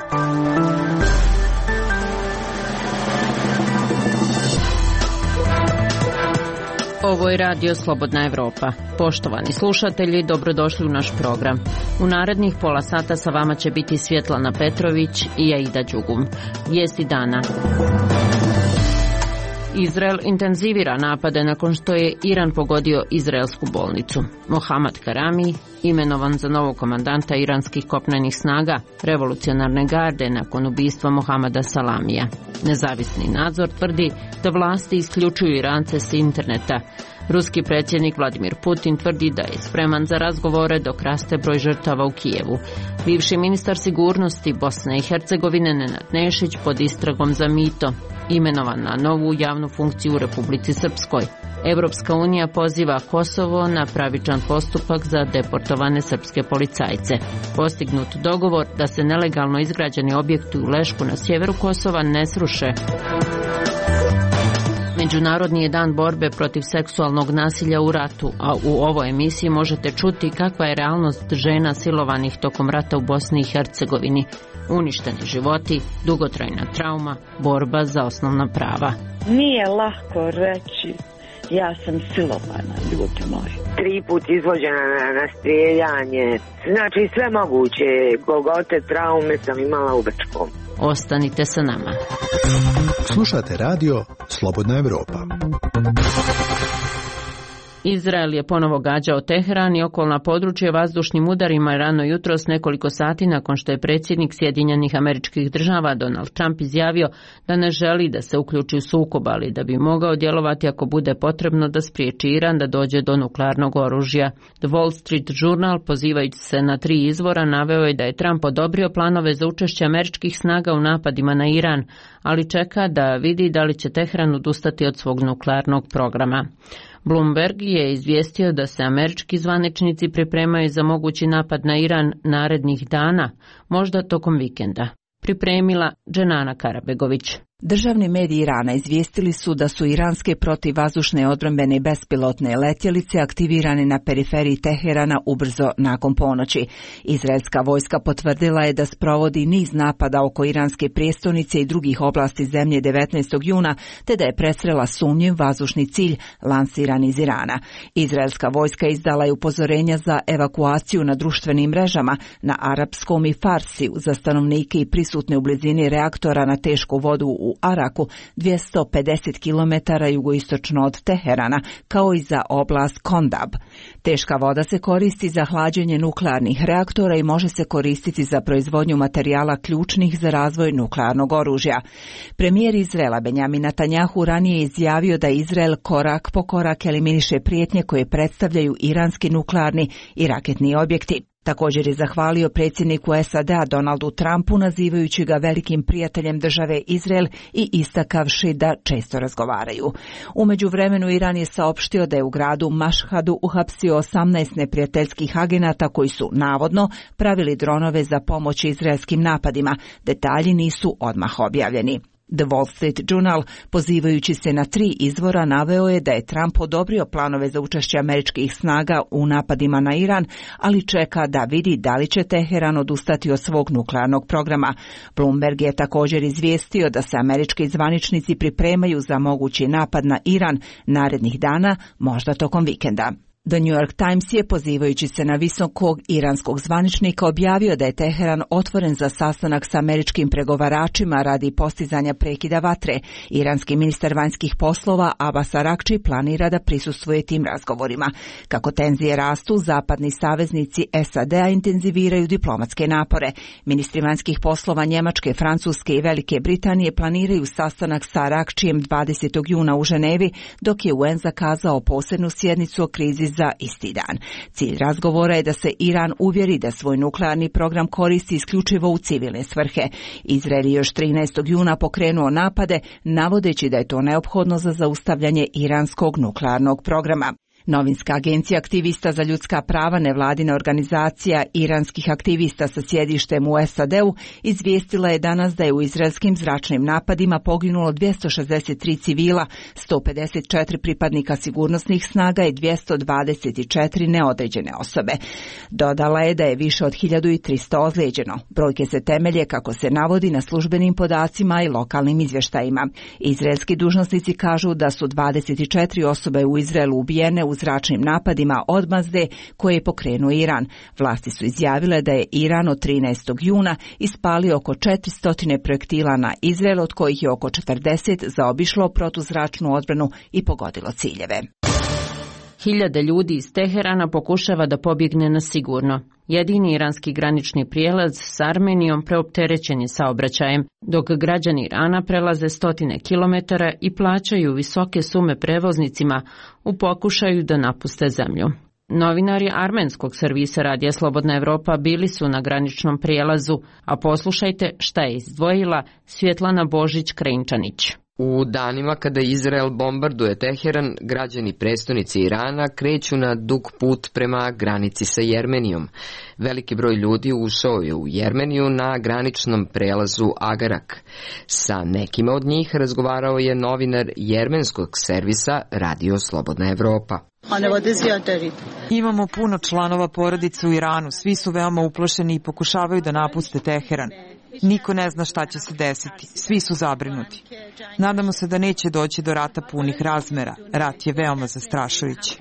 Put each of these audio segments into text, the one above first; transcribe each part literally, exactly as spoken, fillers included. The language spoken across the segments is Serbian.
Ovo je radio Slobodna Evropa. Poštovani slušatelji, dobrodošli u naš program. U narednih pola sata sa vama će biti Svjetlana Petrović i Aida Đugum. Vijesti dana. Izrael intenzivira napade nakon što je Iran pogodio izraelsku bolnicu. Mohammad Karami imenovan za novog komandanta iranskih kopnenih snaga revolucionarne garde nakon ubistva Mohamada Salamija. Nezavisni nadzor tvrdi da vlasti isključuju Irance s interneta. Ruski predsjednik Vladimir Putin tvrdi da je spreman za razgovore dok raste broj žrtava u Kijevu. Bivši ministar sigurnosti Bosne i Hercegovine Nenad Nešić pod istragom za mito, imenovan na novu javnu funkciju u Republici Srpskoj. Evropska unija poziva Kosovo na pravičan postupak za deportovane srpske policajce. Postignut dogovor da se nelegalno izgrađeni objekti u Lešku na sjeveru Kosova ne sruše. Međunarodni je dan borbe protiv seksualnog nasilja u ratu, a u ovoj emisiji možete čuti kakva je realnost žena silovanih tokom rata u Bosni i Hercegovini. Uništeni životi, dugotrajna trauma, borba za osnovna prava. Nije lako reći ja sam silovana, ljudi moji. Tri put izvođena na, na strijeljanje, znači sve moguće, golgote, traume sam imala u Bečkom. Ostanite sa nama. Slušate radio Slobodna Evropa. Izrael je ponovo gađao Teheran i okolna područja vazdušnim udarima rano jutros nekoliko sati nakon što je predsjednik Sjedinjenih Američkih Država Donald Trump izjavio da ne želi da se uključi u sukob, ali da bi mogao djelovati ako bude potrebno da spriječi Iran da dođe do nuklearnog oružja. The Wall Street Journal, pozivajući se na tri izvora, naveo je da je Trump odobrio planove za učešće američkih snaga u napadima na Iran, ali čeka da vidi da li će Teheran odustati od svog nuklearnog programa. Bloomberg je izvijestio da se američki zvaničnici pripremaju za mogući napad na Iran narednih dana, možda tokom vikenda. Pripremila Dženana Karabegović. Državni mediji Irana izvijestili su da su iranske protivvazdušne odbrambene bespilotne letjelice aktivirane na periferiji Teherana ubrzo nakon ponoći. Izraelska vojska potvrdila je da sprovodi niz napada oko iranske prijestolnice i drugih oblasti zemlje devetnaestog juna, te da je presrela sumnjiv vazdušni cilj lansiran iz Irana. Izraelska vojska izdala je upozorenja za evakuaciju na društvenim mrežama na arapskom i farsiju za stanovnike i prisutne u blizini reaktora na tešku vodu u u Araku, dvjesto pedeset kilometara jugoistočno od Teherana, kao i za oblast Kondab. Teška voda se koristi za hlađenje nuklearnih reaktora i može se koristiti za proizvodnju materijala ključnih za razvoj nuklearnog oružja. Premijer Izraela Benjamin Netanjahu ranije izjavio da Izrael korak po korak eliminiše prijetnje koje predstavljaju iranski nuklearni i raketni objekti. Također je zahvalio predsjedniku S A D-a Donaldu Trumpu nazivajući ga velikim prijateljem države Izrael i istakavši da često razgovaraju. U međuvremenu Iran je saopštio da je u gradu Mašhadu uhapsio osamnaest neprijateljskih agenata koji su navodno pravili dronove za pomoć izraelskim napadima. Detalji nisu odmah objavljeni. The Wall Street Journal, pozivajući se na tri izvora, naveo je da je Trump odobrio planove za učešće američkih snaga u napadima na Iran, ali čeka da vidi da li će Teheran odustati od svog nuklearnog programa. Bloomberg je također izvijestio da se američki zvaničnici pripremaju za mogući napad na Iran narednih dana, možda tokom vikenda. The New York Times je, pozivajući se na visokog iranskog zvaničnika, objavio da je Teheran otvoren za sastanak sa američkim pregovaračima radi postizanja prekida vatre. Iranski ministar vanjskih poslova Abbas Araghchi planira da prisustvuje tim razgovorima. Kako tenzije rastu, zapadni saveznici S A D-a intenziviraju diplomatske napore. Ministri vanjskih poslova Njemačke, Francuske i Velike Britanije planiraju sastanak sa Araghchijem dvadesetog juna u Ženevi, dok je U N zakazao posebnu sjednicu o krizi za isti dan. Cilj razgovora je da se Iran uvjeri da svoj nuklearni program koristi isključivo u civilne svrhe. Izrael je još trinaestog juna pokrenuo napade, navodeći da je to neophodno za zaustavljanje iranskog nuklearnog programa. Novinska agencija aktivista za ljudska prava, nevladina organizacija iranskih aktivista sa sjedištem u S A D-u, izvijestila je danas da je u izraelskim zračnim napadima poginulo dvjesto šezdeset tri civila, sto pedeset četiri pripadnika sigurnosnih snaga i dvjesto dvadeset četiri neodređene osobe. Dodala je da je više od hiljadu tristo ozlijeđeno. Brojke se temelje, kako se navodi, na službenim podacima i lokalnim izvještajima. Izraelski dužnosnici kažu da su dvadeset četiri osobe u Izraelu ubijene u zračnim napadima odmazde koje je pokrenuo Iran. Vlasti su izjavile da je Iran od trinaestog juna ispalio oko četiristo projektila na Izrael, od kojih je oko četrdeset zaobišlo protuzračnu odbranu i pogodilo ciljeve. Hiljade ljudi iz Teherana pokušava da pobjegne na sigurno. Jedini iranski granični prijelaz s Armenijom preopterećen je saobraćajem, dok građani Irana prelaze stotine kilometara i plaćaju visoke sume prevoznicima u pokušaju da napuste zemlju. Novinari armenskog servisa Radija Slobodna Evropa bili su na graničnom prijelazu, a poslušajte šta je izdvojila Svjetlana Božić-Krajinčanić. U danima kada Izrael bombarduje Teheran, građani prestonice Irana kreću na dug put prema granici sa Jermenijom. Veliki broj ljudi ušao je u Jermeniju na graničnom prelazu Agarak. Sa nekima od njih razgovarao je novinar jermenskog servisa Radio Slobodna Evropa. Imamo puno članova porodice u Iranu, svi su veoma uplašeni i pokušavaju da napuste Teheran. Niko ne zna šta će se desiti, svi su zabrinuti. Nadamo se da neće doći do rata punih razmera, rat je veoma zastrašujući.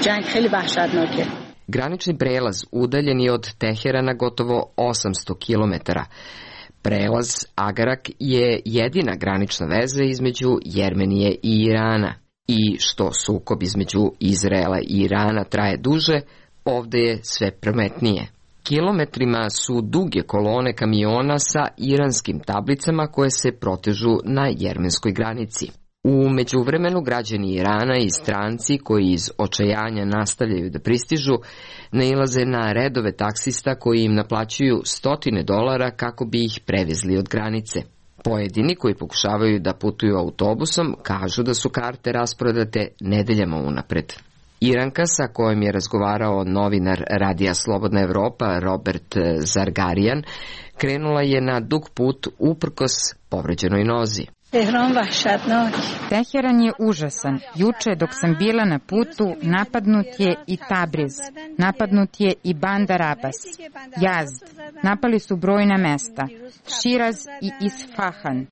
Granični prelaz udaljen je od Teherana gotovo osamsto kilometara. Prelaz Agarak je jedina granična veza između Jermenije i Irana. I što sukob između Izraela i Irana traje duže, ovde je sve prometnije. Kilometrima su duge kolone kamiona sa iranskim tablicama koje se protežu na jermenskoj granici. U međuvremenu građani Irana i stranci koji iz očajanja nastavljaju da pristižu, nailaze na redove taksista koji im naplaćuju stotine dolara kako bi ih prevezli od granice. Pojedini koji pokušavaju da putuju autobusom kažu da su karte rasprodate nedeljama unapred. Iranka sa kojom je razgovarao novinar Radija Slobodna Evropa Robert Zargarian krenula je na dug put uprkos povređenoj nozi. Teheran je užasan. Juče dok sam bila na putu napadnut je i Tabriz, napadnut je i Bandar Abbas, Yazd, napali su brojna mesta, Širaz i Isfahan.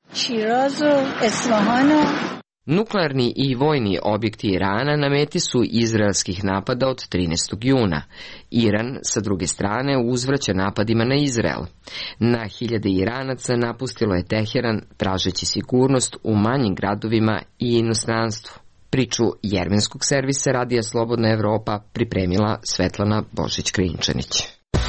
Nuklearni i vojni objekti Irana na meti su izraelskih napada od trinaestog juna. Iran, sa druge strane, uzvraća napadima na Izrael. Na hiljade Iranaca napustilo je Teheran tražeći sigurnost u manjim gradovima i inostranstvu. Priču jermenskog servisa Radija Slobodna Evropa pripremila Svetlana Božić-Krajinčanić.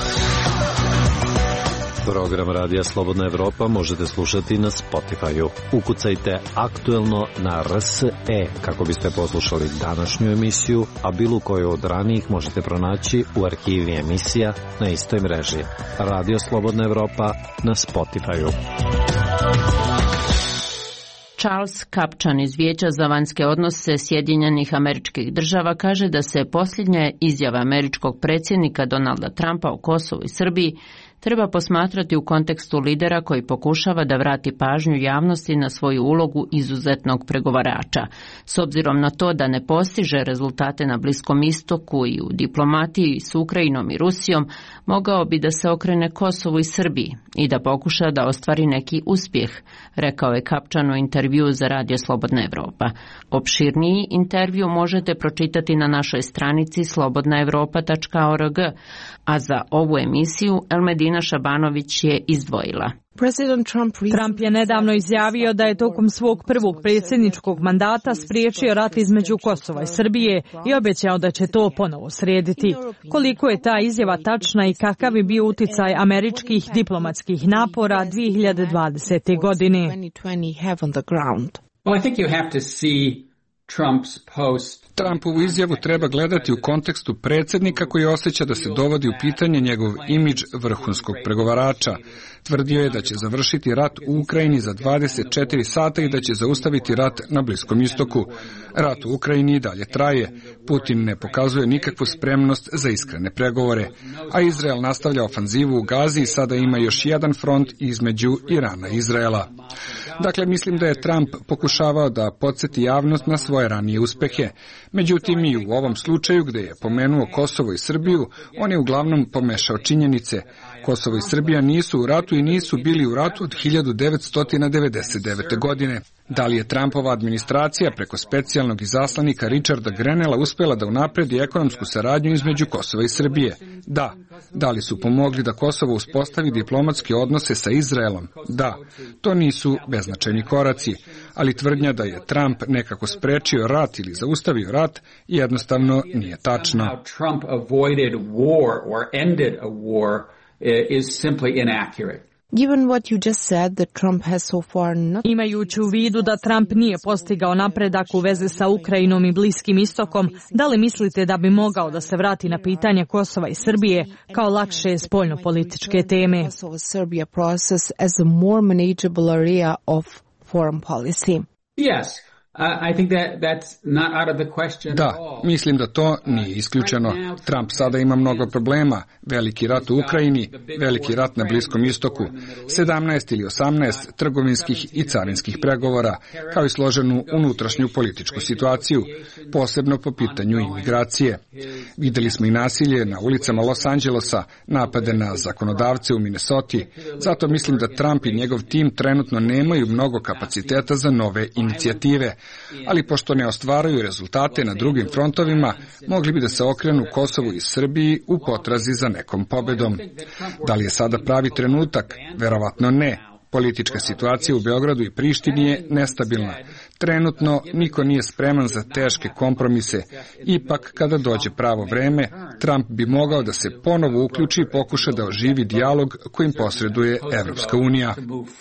Program Radija Slobodna Evropa možete slušati na Spotify-u. Ukucajte aktuelno na R S E kako biste poslušali današnju emisiju, a bilo koju od ranijih možete pronaći u arhivi emisija na istoj mreži. Radio Slobodna Evropa na Spotify-u. Charles Kapčan iz Vijeća za vanjske odnose Sjedinjenih Američkih Država kaže da se posljednja izjava američkog predsjednika Donalda Trumpa o Kosovu i Srbiji treba posmatrati u kontekstu lidera koji pokušava da vrati pažnju javnosti na svoju ulogu izuzetnog pregovarača. S obzirom na to da ne postiže rezultate na Bliskom istoku i u diplomatiji s Ukrajinom i Rusijom, mogao bi da se okrene Kosovu i Srbiji i da pokuša da ostvari neki uspjeh, rekao je Kapčan u intervju za Radio Slobodna Evropa. Opširniji intervju možete pročitati na našoj stranici slobodna evropa tačka org, a za ovu emisiju Elmedina Šabanović je izdvojila. Trump je nedavno izjavio da je tokom svog prvog predsjedničkog mandata spriječio rat između Kosova i Srbije i obećao da će to ponovo srediti. Koliko je ta izjava tačna i kakav je bio uticaj američkih diplomatskih napora dvije hiljade dvadesete. godine? Well, I think you have to see Trumpovu izjavu treba gledati u kontekstu predsjednika koji osjeća da se dovodi u pitanje njegov imidž vrhunskog pregovarača. Tvrdio je da će završiti rat u Ukrajini za dvadeset četiri sata i da će zaustaviti rat na Bliskom istoku. Rat u Ukrajini i dalje traje. Putin ne pokazuje nikakvu spremnost za iskrene pregovore, a Izrael nastavlja ofanzivu u Gazi i sada ima još jedan front između Irana i Izraela. Dakle, mislim da je Trump pokušavao da podsjeti javnost na svoje ranije uspehe. Međutim, i u ovom slučaju gdje je pomenuo Kosovo i Srbiju, on je uglavnom pomešao činjenice. Kosovo i Srbija nisu u ratu i nisu bili u ratu od hiljadu devetsto devedeset devete. godine. Da li je Trumpova administracija preko specijalnog izaslanika Richarda Grenella uspjela da unapredi ekonomsku saradnju između Kosova i Srbije? Da. Da li su pomogli da Kosovo uspostavi diplomatske odnose sa Izraelom? Da. To nisu beznačajni koraci, ali tvrdnja da je Trump nekako sprečio rat ili zaustavio rat jednostavno nije tačna. Is simply inaccurate. Given what you just said, that Trump has so far not... Imajući u vidu da Trump nije postigao napredak u vezi sa Ukrajinom i Bliskim istokom, da li mislite da bi mogao da se vrati na pitanje Kosova i Srbije kao lakše spoljnopolitičke teme? Kosovo-Serbia process as a more manageable area of foreign policy. Yes. I think that that's not out of the question. Da, mislim da to nije isključeno. Trump sada ima mnogo problema. Veliki rat u Ukrajini, veliki rat na Bliskom istoku, sedamnaest ili osamnaest trgovinskih i carinskih pregovora, kao i složenu unutrašnju političku situaciju, posebno po pitanju imigracije. Videli smo i nasilje na ulicama Los Angelesa, napade na zakonodavce u Minnesoti. Zato mislim da Trump i njegov tim trenutno nemaju mnogo kapaciteta za nove inicijative. Ali pošto ne ostvaruju rezultate na drugim frontovima, mogli bi da se okrenu Kosovu i Srbiji u potrazi za nekom pobedom. Da li je sada pravi trenutak? Verovatno ne. Politička situacija u Beogradu i Prištini je nestabilna. Trenutno niko nije spreman za teške kompromise. Ipak, kada dođe pravo vreme, Trump bi mogao da se ponovo uključi i pokuša da oživi dijalog kojim posreduje Evropska unija.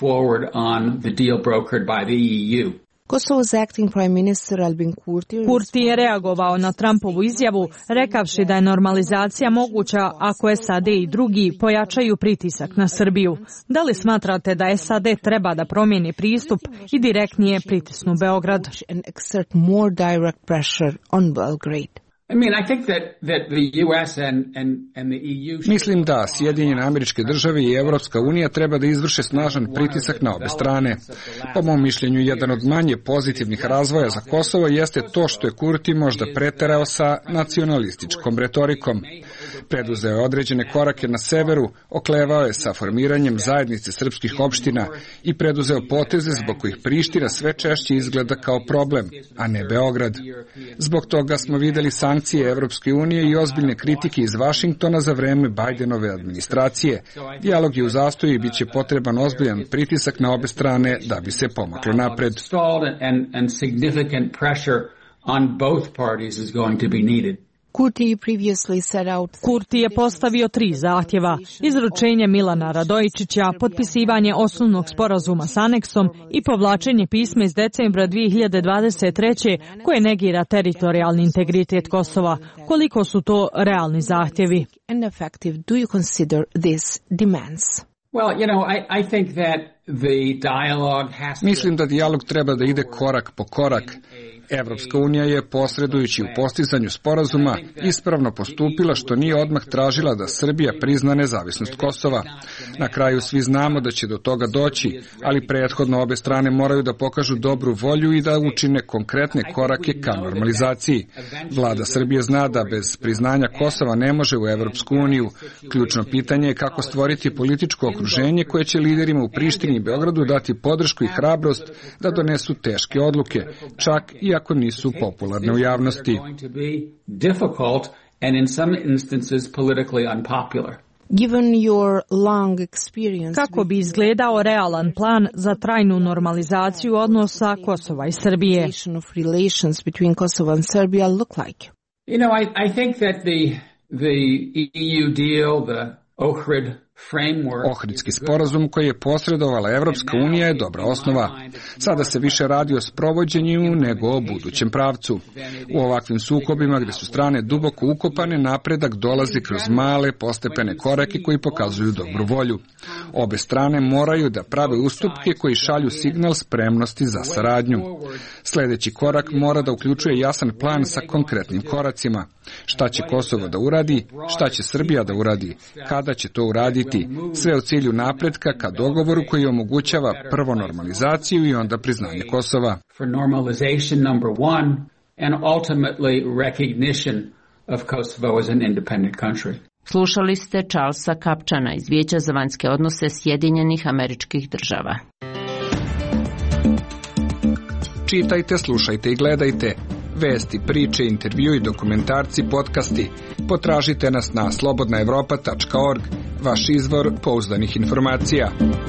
Kosovo's acting prime minister Albin Kurti Kurti je reagovao na Trumpovu izjavu, rekavši da je normalizacija moguća ako S A D i drugi pojačaju pritisak na Srbiju. Da li smatrate da S A D treba da promijeni pristup i direktnije pritisnu Beograd? Mislim da Sjedinjene Američke Države i Evropska unija treba da izvrše snažan pritisak na obe strane. Po mom mišljenju, jedan od manje pozitivnih razvoja za Kosovo jeste to što je Kurti možda preterao sa nacionalističkom retorikom. Preduzeo je određene korake na severu, oklevao je sa formiranjem zajednice srpskih opština i preduzeo poteze zbog kojih Priština sve češće izgleda kao problem, a ne Beograd. Zbog toga smo videli sankcije Evropske unije i ozbiljne kritike iz Vašingtona za vreme Bajdenove administracije. Dijalog je u zastoju i bit će potreban ozbiljan pritisak na obe strane da bi se pomaklo napred. Kurti je postavio tri zahtjeva: izručenje Milana Radojičića, potpisivanje osnovnog sporazuma s aneksom i povlačenje pisma iz decembra dvije hiljade dvadeset treće koje negira teritorijalni integritet Kosova. Koliko su to realni zahtjevi? Mislim da dijalog treba da ide korak po korak. Evropska unija je, posredujući u postizanju sporazuma, ispravno postupila što nije odmah tražila da Srbija prizna nezavisnost Kosova. Na kraju svi znamo da će do toga doći, ali prethodno obe strane moraju da pokažu dobru volju i da učine konkretne korake ka normalizaciji. Vlada Srbije zna da bez priznanja Kosova ne može u Evropsku uniju. Ključno pitanje je kako stvoriti političko okruženje koje će liderima u Prištini i Beogradu dati podršku i hrabrost da donesu teške odluke, čak i ako nisu popularne u javnosti. Kako bi izgledao realan plan za trajnu normalizaciju odnosa Kosova i Srbije? You know, I, I think that the, the E U deal, the Ohrid Ohridski sporazum koji je posredovala Evropska unija je dobra osnova. Sada se više radi o sprovođenju nego o budućem pravcu. U ovakvim sukobima gdje su strane duboko ukopane, napredak dolazi kroz male postepene korake koji pokazuju dobru volju. Obe strane moraju da prave ustupke koji šalju signal spremnosti za saradnju. Sljedeći korak mora da uključuje jasan plan sa konkretnim koracima. Šta će Kosovo da uradi, šta će Srbija da uradi, kada će to uraditi, sve u cilju napretka ka dogovoru koji omogućava prvo normalizaciju i onda priznanje Kosova. For normalization number one and ultimately recognition of Kosovo as an independent country. Slušali ste Charlesa Kapčana iz Vijeća za vanjske odnose Sjedinjenih Američkih Država. Čitajte, slušajte i gledajte. Vesti, priče, intervju i dokumentarci, podcasti. Potražite nas na slobodna evropa tačka org, vaš izvor pouzdanih informacija.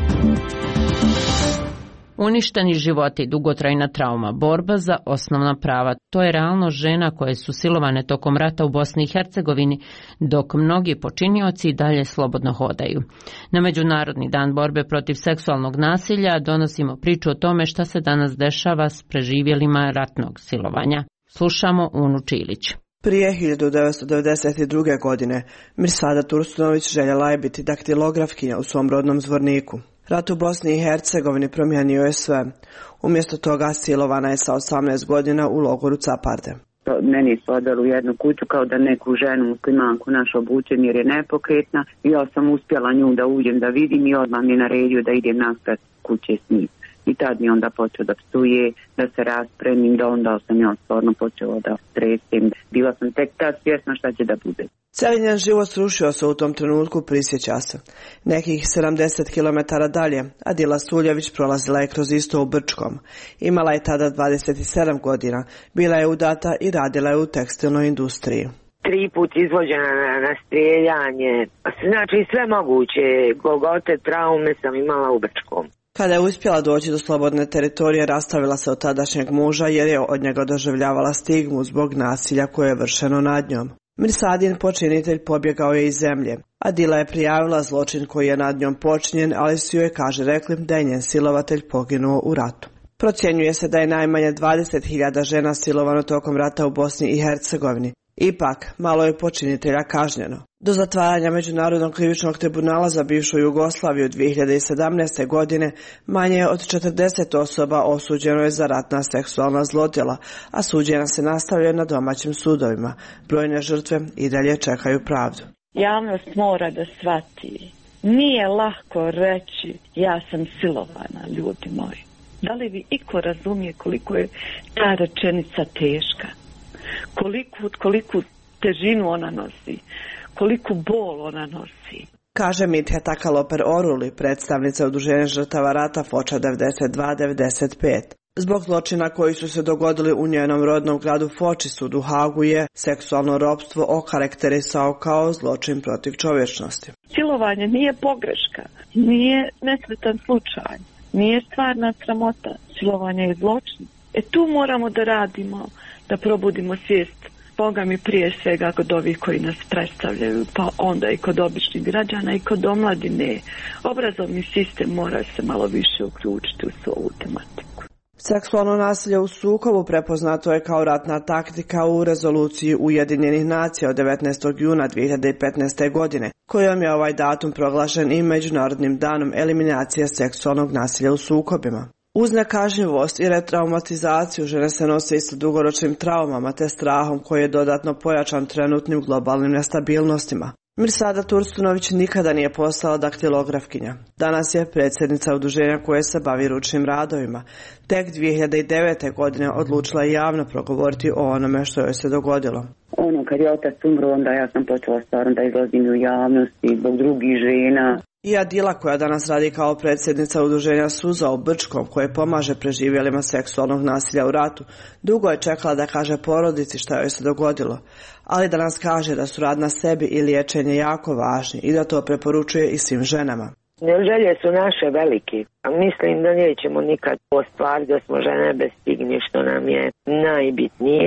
Uništeni životi, dugotrajna trauma, borba za osnovna prava. To je realno žena koje su silovane tokom rata u Bosni i Hercegovini, dok mnogi počinioci i dalje slobodno hodaju. Na Međunarodni dan borbe protiv seksualnog nasilja donosimo priču o tome šta se danas dešava s preživjelima ratnog silovanja. Slušamo Unu Čilić. Prije hiljadu devetsto devedeset druge. godine Mirsada Tursunović željela je biti daktilografkinja u svom rodnom Zvorniku. Rat u Bosni i Hercegovini promijenio je sve. Umjesto toga silovana je sa osamnaest godina u logoru Caparde. Meni su odali u jednu kuću kao da neku ženu muslimanku našu obučem jer je nepokretna. Ja sam uspjela nju da uđem da vidim i odmah mi je naredio da idem naspred kuće s njim. I tad mi onda počeo da psuje, da se raspremim, da onda sam ja stvarno počela da stresem. Bila sam tek tad svjesna šta će da bude. Cijeli njen život srušio se u tom trenutku, prisjeća se. Nekih sedamdeset kilometara dalje, Adila Suljević prolazila je kroz isto u Brčkom. Imala je tada dvadeset sedam godina, bila je udata i radila je u tekstilnoj industriji. Tri put izvođena na, na strijeljanje, znači sve moguće, golgote, traume sam imala u Brčkom. Kada je uspjela doći do slobodne teritorije, rastavila se od tadašnjeg muža jer je od njega doživljavala stigmu zbog nasilja koje je vršeno nad njom. Mirsadin počinitelj pobjegao je iz zemlje. Adila je prijavila zločin koji je nad njom počinjen, ali su joj, kaže, rekli da je njen silovatelj poginuo u ratu. Procjenjuje se da je najmanje dvadeset hiljada žena silovano tokom rata u Bosni i Hercegovini. Ipak, malo je počinitelja kažnjeno. Do zatvaranja Međunarodnog krivičnog tribunala za bivšu Jugoslaviju dvije hiljade sedamnaeste. godine manje od četrdeset osoba osuđeno je za ratna seksualna zlodjela, a suđenja se nastavljaju na domaćim sudovima. Brojne žrtve i dalje čekaju pravdu. Javnost mora da shvati. Nije lako reći ja sam silovana, ljudi moji. Da li vi iko razumije koliko je ta rečenica teška? Koliko, koliku težinu ona nosi, koliku bol ona nosi. Kaže Mithe Takaloper Oruli, predstavnica Udruženja žrtava rata Foča devedeset dva devedeset pet. Zbog zločina koji su se dogodili u njenom rodnom gradu Foči, sud u Hagu je seksualno ropstvo okarakterisao kao zločin protiv čovječnosti. Silovanje nije pogreška, nije nesretan slučaj, nije stvarna sramota. Silovanje je zločin. E tu moramo da radimo, da probudimo svijest, Boga mi prije svega kod ovih koji nas predstavljaju, pa onda i kod običnih građana i kod omladine. Obrazovni sistem mora se malo više uključiti u svu ovu tematiku. Seksualno nasilje u sukobu prepoznato je kao ratna taktika u rezoluciji Ujedinjenih nacija od devetnaestog juna dvije hiljade petnaeste. godine, kojom je ovaj datum proglašen i Međunarodnim danom eliminacije seksualnog nasilja u sukobima. Uz nekažnjivost i retraumatizaciju žene se nose i sa dugoročnim traumama te strahom koji je dodatno pojačan trenutnim globalnim nestabilnostima. Mirsada Tursunović nikada nije postala daktilografkinja. Danas je predsjednica udruženja koje se bavi ručnim radovima. Tek dvije hiljade devete. godine odlučila javno progovoriti o onome što joj se dogodilo. Ono, kad je otac umro, onda ja sam počela stvarno da izlazim u javnosti zbog drugih žena. I Adila, koja danas radi kao predsjednica udruženja Suza u Brčkom, koje pomaže preživjelima seksualnog nasilja u ratu, dugo je čekala da kaže porodici šta joj se dogodilo, ali danas kaže da su rad na sebi i liječenje jako važni i da to preporučuje i svim ženama. Želje su naše velike, a mislim da nećemo nikad ostvariti da smo žene bez stigni, što nam je najbitnije.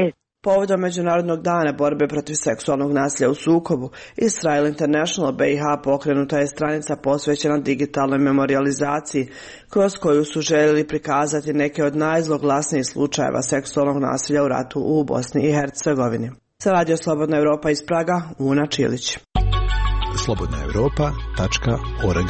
Povodom Međunarodnog dana borbe protiv seksualnog nasilja u sukobu, Israel International B i H pokrenuta je stranica posvećena digitalnoj memorijalizaciji, kroz koju su željeli prikazati neke od najzloglasnijih slučajeva seksualnog nasilja u ratu u Bosni i Hercegovini. Za Radio Slobodna Evropa iz Praga, Una Čilić. slobodna europa tačka org.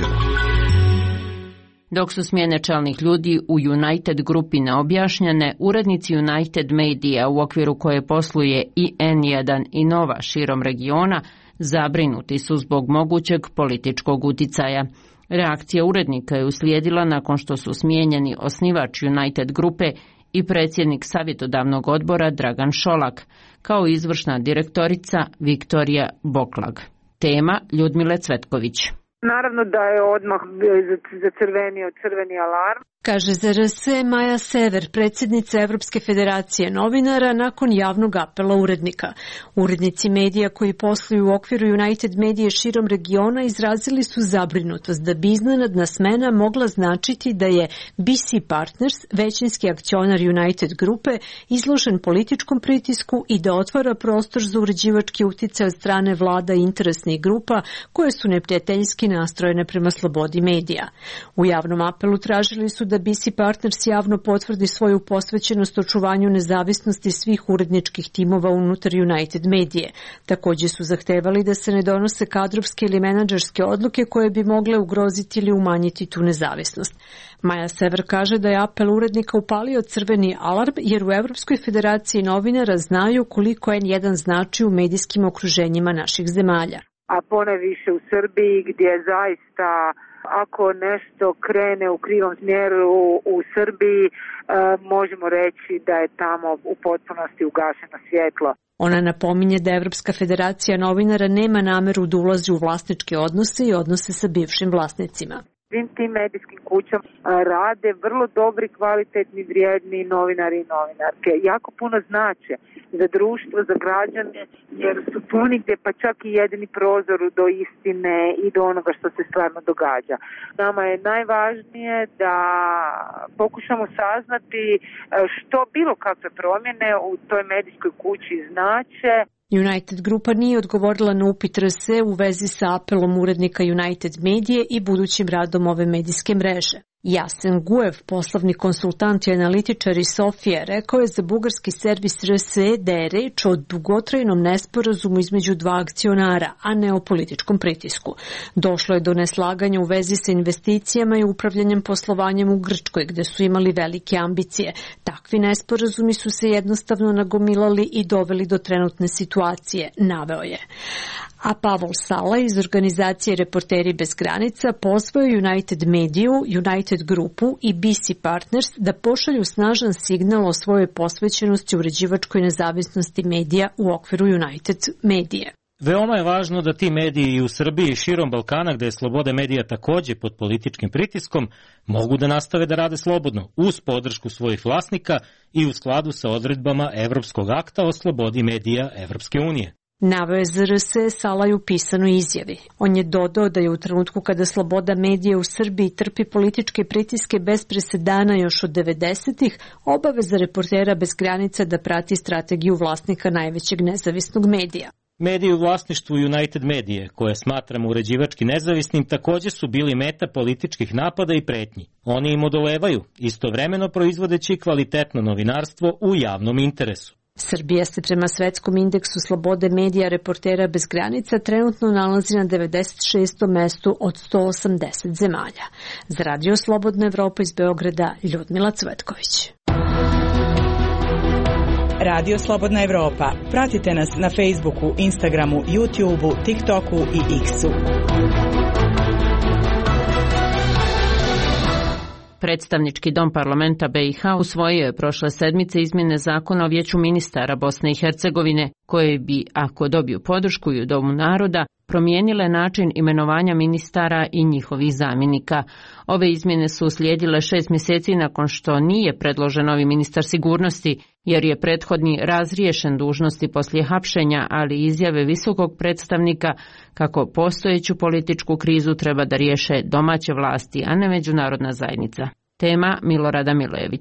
Dok su smjene čelnih ljudi u United grupi neobjašnjene, urednici United Media, u okviru koje posluje i N jedan i Nova širom regiona, zabrinuti su zbog mogućeg političkog uticaja. Reakcija urednika je uslijedila nakon što su smijenjeni osnivač United grupe i predsjednik savjetodavnog odbora Dragan Šolak, kao izvršna direktorica Viktorija Boklag. Tema Ljudmile Cvetković. Naravno da je odmah zacrvenio crveni alarm. Kaže za R S Maja Sever, predsjednica Evropske federacije novinara, nakon javnog apela urednika. Urednici medija koji posluju u okviru United Media širom regiona izrazili su zabrinutost da bi iznenadna smena mogla značiti da je B C Partners, većinski akcionar United grupe, izložen političkom pritisku i da otvara prostor za uređivački uticaj od strane vlada i interesnih grupa koje su neprijateljski nastrojene prema slobodi medija. U javnom apelu tražili su da B C Partners javno potvrdi svoju posvećenost očuvanju nezavisnosti svih uredničkih timova unutar United Medije. Također su zahtevali da se ne donose kadrovske ili menadžerske odluke koje bi mogle ugroziti ili umanjiti tu nezavisnost. Maja Sever kaže da je apel urednika upalio crveni alarm jer u Evropskoj federaciji novinara znaju koliko N jedan znači u medijskim okruženjima naših zemalja. A poneviše u Srbiji gdje zaista ako nešto krene u krivom smjeru u Srbiji, e, možemo reći da je tamo u potpunosti ugašeno svjetlo. Ona napominje da Evropska federacija novinara nema nameru da ulazi u vlasničke odnose i odnose sa bivšim vlasnicima. Svim tim medijskim kućama rade vrlo dobri, kvalitetni, vrijedni novinari i novinarke. Jako puno znače za društvo, za građane, jer su ponigdje pa čak i jedini prozor do istine i do onoga što se stvarno događa. Nama je najvažnije da pokušamo saznati što bilo kakve promjene u toj medijskoj kući znače. United grupa nije odgovorila na upit R S u vezi sa apelom urednika United Medije i budućim radom ove medijske mreže. Jasen Guev, poslovni konsultant i analitičar iz Sofije, rekao je za bugarski servis R S da je reč o dugotrajnom nesporazumu između dva akcionara, a ne o političkom pritisku. Došlo je do neslaganja u vezi sa investicijama i upravljanjem poslovanjem u Grčkoj, gde su imali velike ambicije. Takvi nesporazumi su se jednostavno nagomilali i doveli do trenutne situacije, naveo je. A Pavol Sala iz organizacije Reporteri bez granica pozvao United Mediju, United grupu i B C Partners da pošalju snažan signal o svojoj posvećenosti uređivačkoj nezavisnosti medija u okviru United Medije. Veoma je važno da ti mediji i u Srbiji i širom Balkana, gde je sloboda medija takođe pod političkim pritiskom, mogu da nastave da rade slobodno, uz podršku svojih vlasnika i u skladu sa odredbama Evropskog akta o slobodi medija Evropske unije. Naveo je za R S Salaj u pisanoj izjavi. On je dodao da je u trenutku kada sloboda medija u Srbiji trpi političke pritiske bez presedana još od devedesetih, obaveza Reportera bez granica da prati strategiju vlasnika najvećeg nezavisnog medija. Mediji u vlasništvu United Medije, koje smatramo uređivački nezavisnim, također su bili meta političkih napada i pretnji. Oni im odolevaju, istovremeno proizvodeći kvalitetno novinarstvo u javnom interesu. Srbija se prema svetskom indeksu slobode medija Reportera bez granica trenutno nalazi na devedeset šestom mestu od sto osamdeset zemalja. Za Radio Slobodna Evropa iz Beograda, Ljudmila Cvetković. Radio Slobodna Evropa. Pratite nas na Facebooku, Instagramu, YouTubeu, TikToku i X-u. Predstavnički dom parlamenta B i H usvojio je prošle sedmice izmjene zakona o vijeću ministara Bosne i Hercegovine, koje bi, ako dobiju podršku i u Domu naroda, promijenile način imenovanja ministara i njihovih zamjenika. Ove izmjene su uslijedile šest mjeseci nakon što nije predložen novi ministar sigurnosti, jer je prethodni razriješen dužnosti poslije hapšenja, ali izjave visokog predstavnika kako postojeću političku krizu treba da riješe domaće vlasti, a ne međunarodna zajednica. Tema Milorada Milojevića.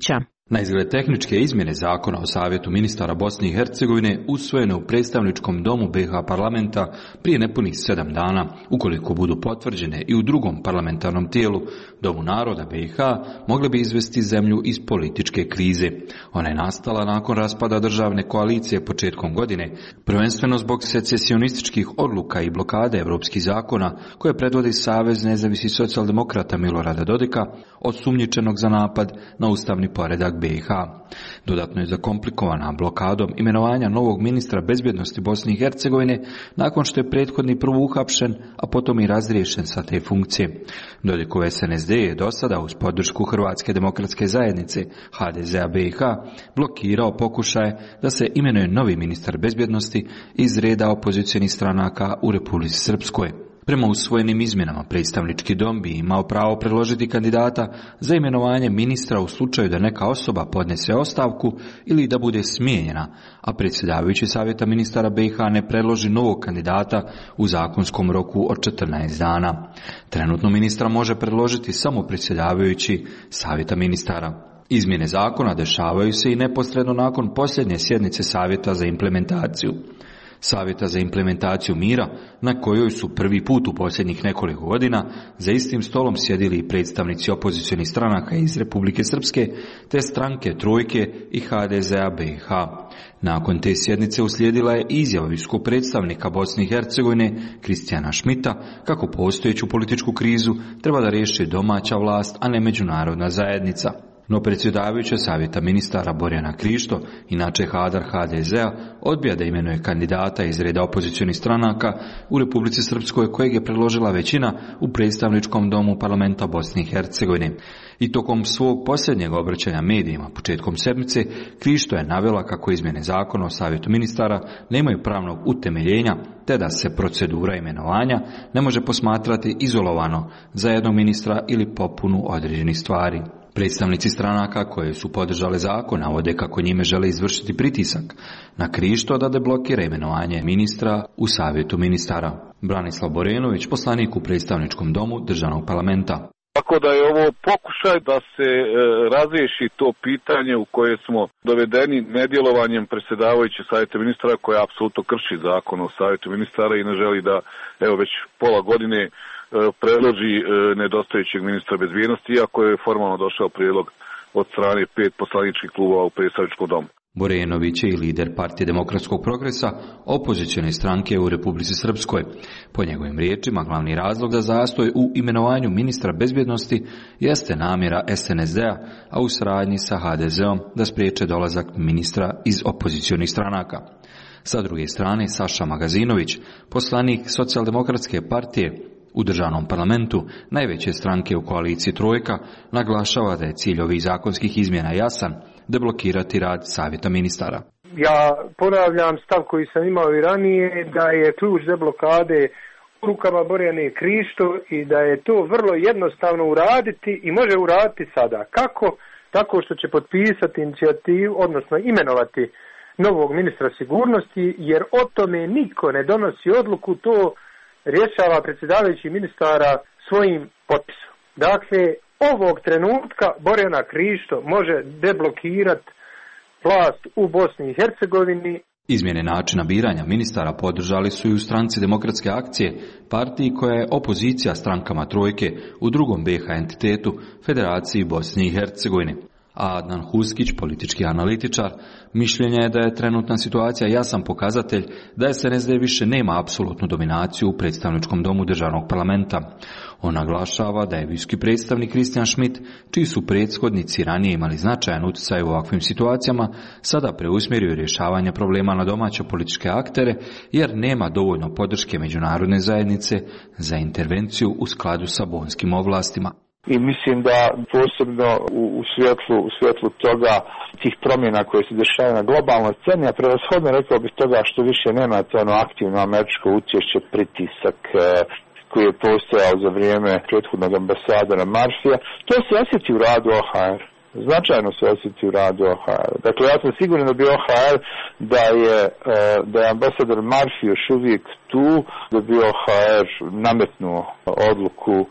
Na izgled tehničke izmjene zakona o Savjetu ministara Bosne i Hercegovine usvojene u predstavničkom domu be ha parlamenta prije nepunih sedam dana, ukoliko budu potvrđene i u drugom parlamentarnom tijelu, Domu naroda be ha, mogle bi izvesti zemlju iz političke krize. Ona je nastala nakon raspada državne koalicije početkom godine, prvenstveno zbog secesionističkih odluka i blokade evropskih zakona koje predvodi Savez nezavisnih socijaldemokrata Milorada Dodika, osumnjičenog za napad na ustavni poredak be ha. Dodatno je zakomplikovana blokadom imenovanja novog ministra bezbjednosti Bosne i Hercegovine nakon što je prethodni prvo uhapšen, a potom i razriješen sa te funkcije. Dodikov es en es de je do sada uz podršku Hrvatske demokratske zajednice ha de ze a be ha blokirao pokušaje da se imenuje novi ministar bezbjednosti iz reda opozicionih stranaka u Republici Srpskoj. Prema usvojenim izmjenama, predstavnički dom bi imao pravo predložiti kandidata za imenovanje ministra u slučaju da neka osoba podnese ostavku ili da bude smijenjena, a predsjedavajući Savjeta ministara be ha ne predloži novog kandidata u zakonskom roku od četrnaest dana. Trenutno ministra može predložiti samo predsjedavajući Savjeta ministara. Izmjene zakona dešavaju se i neposredno nakon posljednje sjednice Savjeta za implementaciju. Savjeta za implementaciju mira, na kojoj su prvi put u posljednjih nekoliko godina za istim stolom sjedili i predstavnici opozicionih stranaka iz Republike Srpske, te stranke Trojke i ha de ze a be ha. Nakon te sjednice uslijedila je izjava visokog predstavnika Bosne i Hercegovine Kristijana Šmita kako postojeću političku krizu treba da riješi domaća vlast, a ne međunarodna zajednica. No predsjedavajuća Savjeta ministara Borjana Krišto, inače Hadar ha de ze a, odbija da imenuje kandidata iz reda opozicionih stranaka u Republici Srpskoj kojeg je predložila većina u predstavničkom domu parlamenta Bosne i Hercegovine. I tokom svog posljednjeg obraćanja medijima početkom sedmice, Krišto je navela kako izmjene zakona o Savjetu ministara nemaju pravnog utemeljenja, te da se procedura imenovanja ne može posmatrati izolovano za jednog ministra ili popunu određenih stvari. Predstavnici stranaka koje su podržale zakon navode kako njime žele izvršiti pritisak na Krišto da deblokira imenovanje ministra u Savjetu ministara. Branislav Borenović, poslanik u predstavničkom domu državnog parlamenta. Tako da je ovo pokušaj da se e, razriješi to pitanje u koje smo dovedeni nedjelovanjem predsjedavajuće Savjeta ministara koja apsolutno krši zakon o Savjetu ministara i ne želi da evo već pola godine e, predloži e, nedostajućeg ministra bezbjednosti, iako je formalno došao prijedlog od strane pet poslaničkih klubova u predstavničkom domu. Borenović je i lider Partije demokratskog progresa, opozicione stranke u Republici Srpskoj. Po njegovim riječima, glavni razlog za zastoj u imenovanju ministra bezbjednosti jeste namjera es en es de a, a u saradnji sa ha de ze om da spriječe dolazak ministra iz opozicionih stranaka. Sa druge strane, Saša Magazinović, poslanik Socijaldemokratske partije u državnom parlamentu, najveće stranke u koaliciji Trojka, naglašava da je cilj ovih zakonskih izmjena jasan, deblokirati rad Savjeta ministara. Ja ponavljam stav koji sam imao i ranije, da je ključ deblokade u rukama Borjane Krišto i da je to vrlo jednostavno uraditi i može uraditi sada. Kako? Tako što će potpisati inicijativu, odnosno imenovati novog ministra sigurnosti, jer o tome niko ne donosi odluku, to rješava predsjedavajući ministara svojim potpisom. Dakle, ovog trenutka Borjana Krišto može deblokirati vlast u Bosni i Hercegovini. Izmjene načina biranja ministara podržali su i u stranci Demokratske akcije, partiji koja je opozicija strankama Trojke u drugom be ha entitetu Federaciji Bosne i Hercegovine. A Adnan Huskić, politički analitičar, mišljenja je da je trenutna situacija jasan pokazatelj da es en es de više nema apsolutnu dominaciju u predstavničkom domu državnog parlamenta. On naglašava da je visoki predstavnik Kristijan Šmit, čiji su prethodnici ranije imali značajan utjecaj u ovakvim situacijama, sada preusmjerio rješavanje problema na domaće političke aktere, jer nema dovoljno podrške međunarodne zajednice za intervenciju u skladu sa bonskim ovlastima. I mislim da posebno u, u, svjetlu, u svjetlu toga, tih promjena koje se dešavaju na globalnoj sceni, a prevashodno rekao bih toga što više nemate ono aktivno američko utješće, pritisak e, koji je postojao za vrijeme prethodnog ambasadora Marfija, to se osjeti u radu o ha er. Značajno se osjeti u radu o ha er. Dakle, ja sam siguran da bi o ha er, da je, e, da je ambasador Marfi još uvijek tu, da bi o ha er nametnuo odluku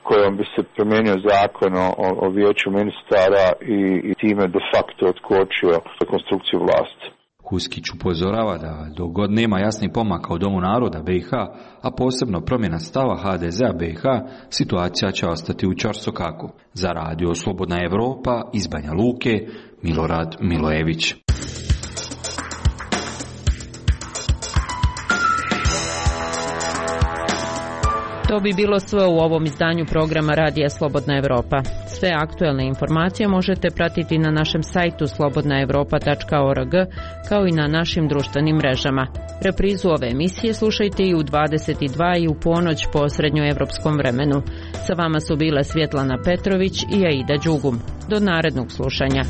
kojom bi se promijenio zakon o, o vijeću ministara i, i time de facto otkočio rekonstrukciju vlasti. Huskić upozorava da dok god nema jasnih pomaka u Domu naroda B i H, a posebno promjena stava H D Z-a B i H, situacija će ostati u ćorsokaku. Za radio Slobodna Evropa iz Banja Luke, Milorad Milojević. To bi bilo sve u ovom izdanju programa Radija Slobodna Evropa. Sve aktuelne informacije možete pratiti na našem sajtu slobodna evropa tačka org kao i na našim društvenim mrežama. Reprizu ove emisije slušajte i u dvadeset dva i u ponoć po srednjoevropskom vremenu. Sa vama su bile Svjetlana Petrović i Aida Đugum. Do narednog slušanja.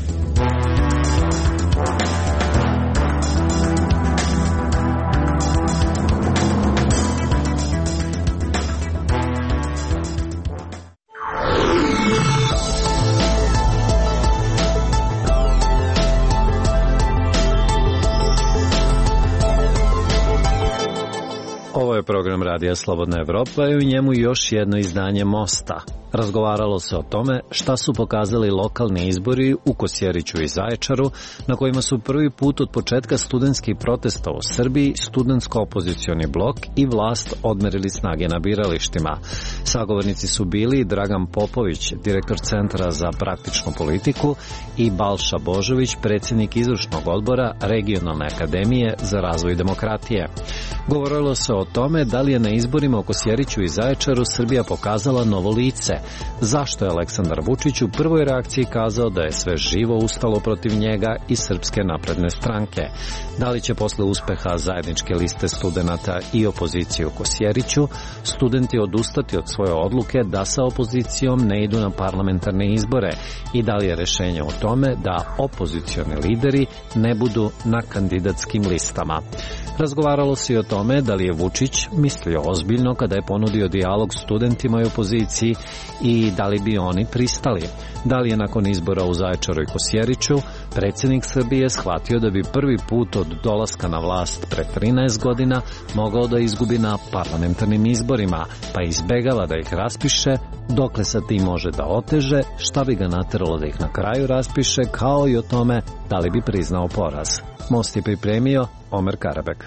Ovo je program Radija Slobodna Evropa i u njemu još jedno izdanje Mosta. Razgovaralo se o tome šta su pokazali lokalni izbori u Kosjeriću i Zaječaru, na kojima su prvi put od početka studentskih protesta u Srbiji studentsko-opozicioni blok i vlast odmerili snage na biralištima. Sagovornici su bili Dragan Popović, direktor Centra za praktičnu politiku, i Balša Božović, predsjednik izvršnog odbora Regionalne akademije za razvoj demokratije. Govorilo se o tome da li je na izborima u Kosjeriću i Zaječaru Srbija pokazala novo lice, zašto je Aleksandar Vučić u prvoj reakciji kazao da je sve živo ustalo protiv njega i Srpske napredne stranke, da li će posle uspeha zajedničke liste studenata i opozicije u Kosjeriću studenti odustati od svoje odluke da sa opozicijom ne idu na parlamentarne izbore i da li je rešenje u tome da opozicioni lideri ne budu na kandidatskim listama. Razgovaralo se i o tome da li je Vučić mislio ozbiljno kada je ponudio dijalog studentima i opoziciji i da li bi oni pristali. Da li je nakon izbora u Zaječaru i Kosjeriću predsjednik Srbije shvatio da bi prvi put od dolaska na vlast pre trinaest godina mogao da izgubi na parlamentarnim izborima, pa izbegava da ih raspiše, dokle sa tim može da oteže, šta bi ga nateralo da ih na kraju raspiše, kao i o tome da li bi priznao poraz. Most je pripremio Omer Karabek.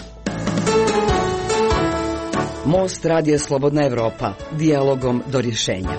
Most Radija Slobodna Evropa, dijalogom do rješenja.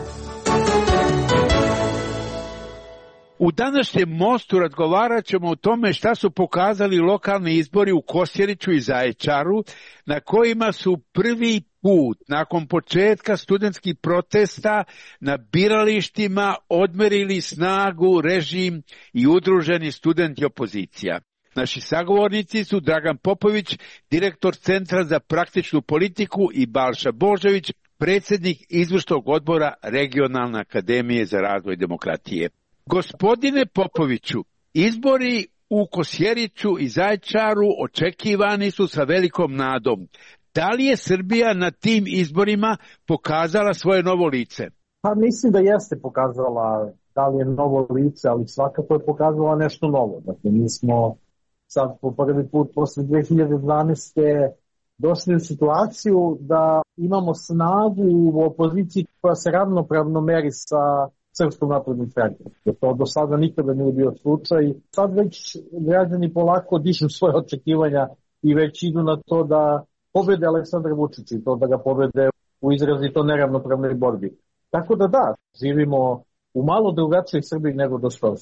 U današnjem Mostu razgovarat ćemo o tome šta su pokazali lokalni izbori u Kosjeriću i Zaječaru, na kojima su prvi put nakon početka studentskih protesta na biralištima odmerili snagu režim i udruženi studenti opozicija. Naši sagovornici su Dragan Popović, direktor Centra za praktičnu politiku, i Balša Božović, predsjednik izvršnog odbora Regionalne akademije za razvoj demokratije. Gospodine Popoviću, izbori u Kosjeriću i Zaječaru očekivani su sa velikom nadom. Da li je Srbija na tim izborima pokazala svoje novo lice? Pa mislim da jeste pokazala, da li je novo lice, ali svakako je pokazala nešto novo. Dakle, mi smo sad po prvi put posle dve hiljade dvanaeste. došli u situaciju da imamo snagu u opoziciji koja se ravnopravno meri sa Srpskom naprednom strankom. To do sada nikada nije bio slučaj. Sad već građani polako dižu svoje očekivanja i već idu na to da pobede Aleksandra Vučića i to da ga pobede u izrazito neravnopravnoj borbi. Tako da da, živimo u malo drugačijoj Srbiji nego do skoro.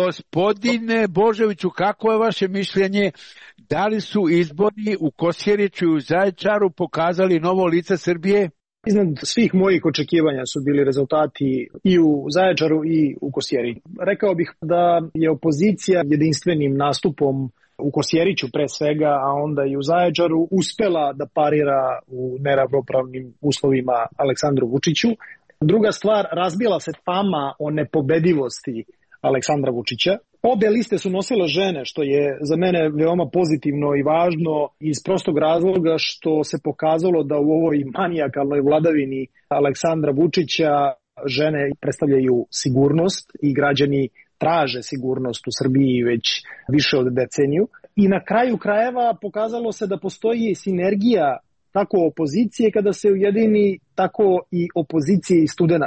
Gospodine Božoviću, kako je vaše mišljenje? Da li su izbori u Kosjeriću i u Zaječaru pokazali novo lice Srbije? Iznad svih mojih očekivanja su bili rezultati i u Zaječaru i u Kosjeriću. Rekao bih da je opozicija jedinstvenim nastupom u Kosjeriću pre svega, a onda i u Zaječaru uspela da parira u neravnopravnim uslovima Aleksandru Vučiću. Druga stvar, razbila se fama o nepobedivosti Aleksandra Vučića. Obe liste su nosile žene, što je za mene veoma pozitivno i važno iz prostog razloga što se pokazalo da u ovoj manijakalnoj vladavini Aleksandra Vučića žene predstavljaju sigurnost i građani traže sigurnost u Srbiji već više od deceniju. I na kraju krajeva pokazalo se da postoji sinergija tako opozicije kada se ujedini, tako i opozicije i studenata.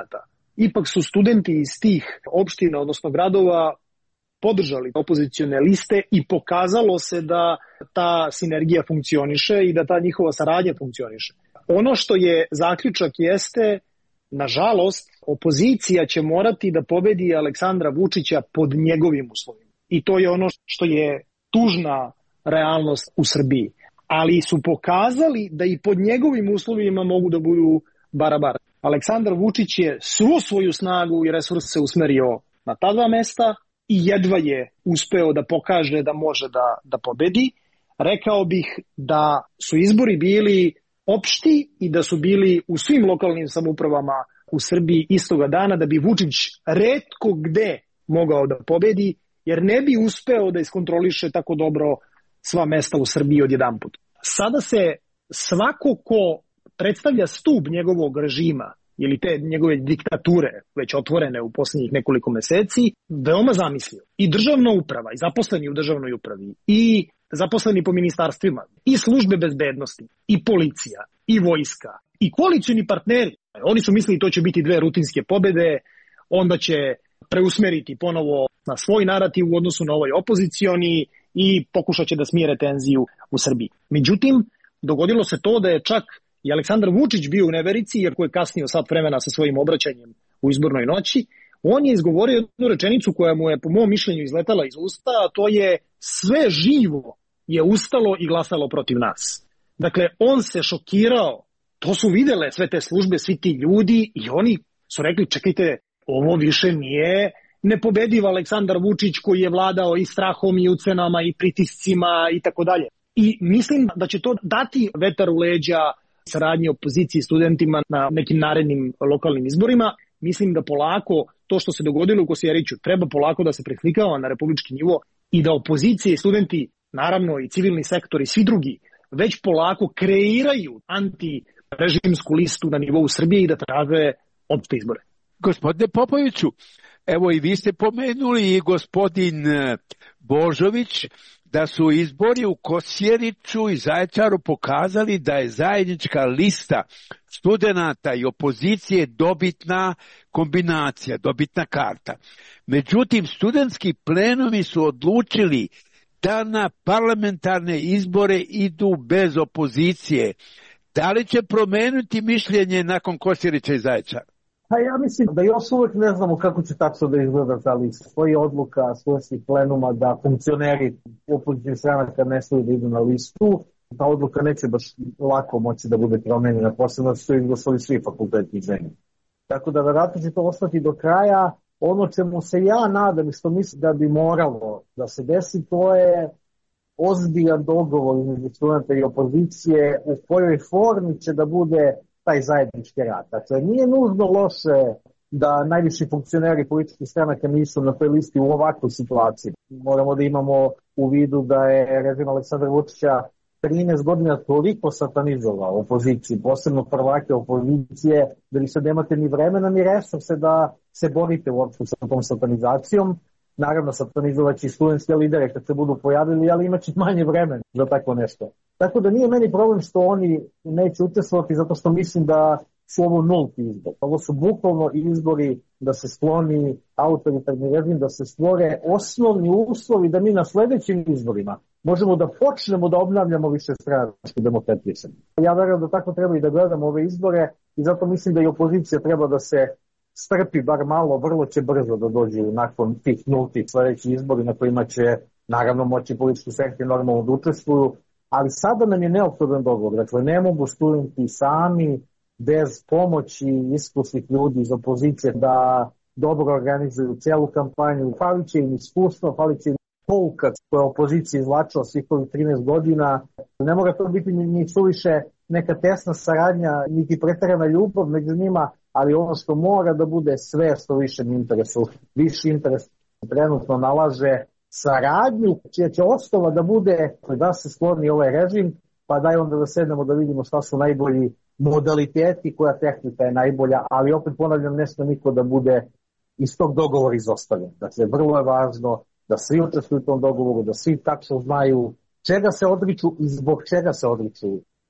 ipak su studenti iz tih opština, odnosno gradova, podržali opozicione liste i pokazalo se da ta sinergija funkcioniše i da ta njihova saradnja funkcioniše. Ono što je zaključak jeste, nažalost, opozicija će morati da pobedi Aleksandra Vučića pod njegovim uslovima. I to je ono što je tužna realnost u Srbiji. Ali su pokazali da i pod njegovim uslovima mogu da budu barabar. Aleksandar Vučić je svu svoju snagu i resurse usmerio na ta dva mesta i jedva je uspeo da pokaže da može da, da pobedi. Rekao bih da su izbori bili opšti i da su bili u svim lokalnim samoupravama u Srbiji istoga dana, da bi Vučić retko gde mogao da pobedi, jer ne bi uspeo da iskontroliše tako dobro sva mesta u Srbiji odjedanput. Sada se svako ko predstavlja stub njegovog režima ili te njegove diktature, već otvorene u posljednjih nekoliko meseci, veoma zamislio. I državna uprava, i zaposleni u državnoj upravi, i zaposleni po ministarstvima, i službe bezbednosti, i policija, i vojska, i koalicioni partneri. Oni su mislili to će biti dve rutinske pobede, onda će preusmeriti ponovo na svoj narativ u odnosu na ovaj opozicioni i pokušat će da smire tenziju u Srbiji. Međutim, dogodilo se to da je čak i Aleksandar Vučić bio u neverici, iako je kasnio sat vremena sa svojim obraćanjem u izbornoj noći. On je izgovorio jednu rečenicu koja mu je po mom mišljenju izletala iz usta, a to je: sve živo je ustalo i glasalo protiv nas. Dakle, on se šokirao, to su videle sve te službe, svi ti ljudi i oni su rekli: čekajte, ovo više nije nepobediv Aleksandar Vučić koji je vladao i strahom i ucenama i pritiscima i tako dalje. I mislim da će to dati vetar u leđa saradnje opozicije i studentima na nekim narednim lokalnim izborima. Mislim da polako to što se dogodilo u Kosjeriću treba polako da se preslikava na republički nivo i da opozicije i studenti, naravno i civilni sektor i svi drugi, već polako kreiraju antirežimsku listu na nivou Srbije i da traže opšte izbore. Gospodine Popoviću, evo i vi ste pomenuli i gospodin Božović da su izbori u Kosjeriću i Zaječaru pokazali da je zajednička lista studenata i opozicije dobitna kombinacija, dobitna karta. Međutim, studentski plenumi su odlučili da na parlamentarne izbore idu bez opozicije. Da li će promeniti mišljenje nakon Kosjerića i Zaječara? Pa ja mislim da još uvek ne znamo kako će tačno da izgleda ta lista. Stoji odluka studentskih plenuma da funkcioneri opozicijnih stranaka ne smiju da idu na listu. Ta odluka neće baš lako moći da bude promenjena, posebno što izglasali svi fakulteti zemlje. Tako da verovatno će to ostati do kraja. Ono čemu se ja nadam i što mislim da bi moralo da se desi, to je ozbiljan dogovor između studenta i opozicije u kojoj formi će da bude taj zajednički rad. Dakle, nije nužno loše da najviši funkcioneri političkih stranaka nisu na toj listi u ovakvoj situaciji. Moramo da imamo u vidu da je režim Aleksandra Vučića trinaest godina toliko satanizovao opoziciju, posebno prvake opozicije, da vi sad nemate ni vremena ni resurse da se borite uopšte sa tom satanizacijom. Naravno, satanizovaći studentske lidere kad se budu pojavili, ali imaće manje vremena za tako nešto. Tako da nije meni problem što oni neće učestvovati, zato što mislim da su ovo nulti izbor. Ovo su bukvalno izbori da se skloni autoritarni režim, da se stvore osnovni uslovi da mi na sledećim izborima možemo da počnemo da obnavljamo više stranačku demokratiju. Ja verujem da tako treba i da gledamo ove izbore i zato mislim da i opozicija treba da se strpi bar malo, vrlo će brzo da dođu nakon tih nultih sledećih izbori na kojima će naravno moći politički sektor normalno da učestvuju, ali sada nam je neophodan dogovor. Dakle, ne mogu studenti sami bez pomoći iskusnih ljudi iz opozicije da dobro organizuju celu kampanju. Fali će im iskustvo, fali će im pouka koja opozicija izvlačila svih ovih trinaest godina. Ne mora to biti ni, ni suviše neka tesna saradnja, niti preterana ljubav među njima, ali ono što mora da bude sve što višem interesu. Viši interes trenutno nalaže saradnju, čija će osnova da bude da se skloni ovaj režim, pa daj onda da sednemo da vidimo šta su najbolji modaliteti, koja tehnika je najbolja, ali opet ponavljam, ne sme niko da bude iz tog dogovora izostavljen. Dakle, vrlo je važno da svi učestvuju u tom dogovoru, da svi tačno znaju čega se odriču i zbog čega se odriču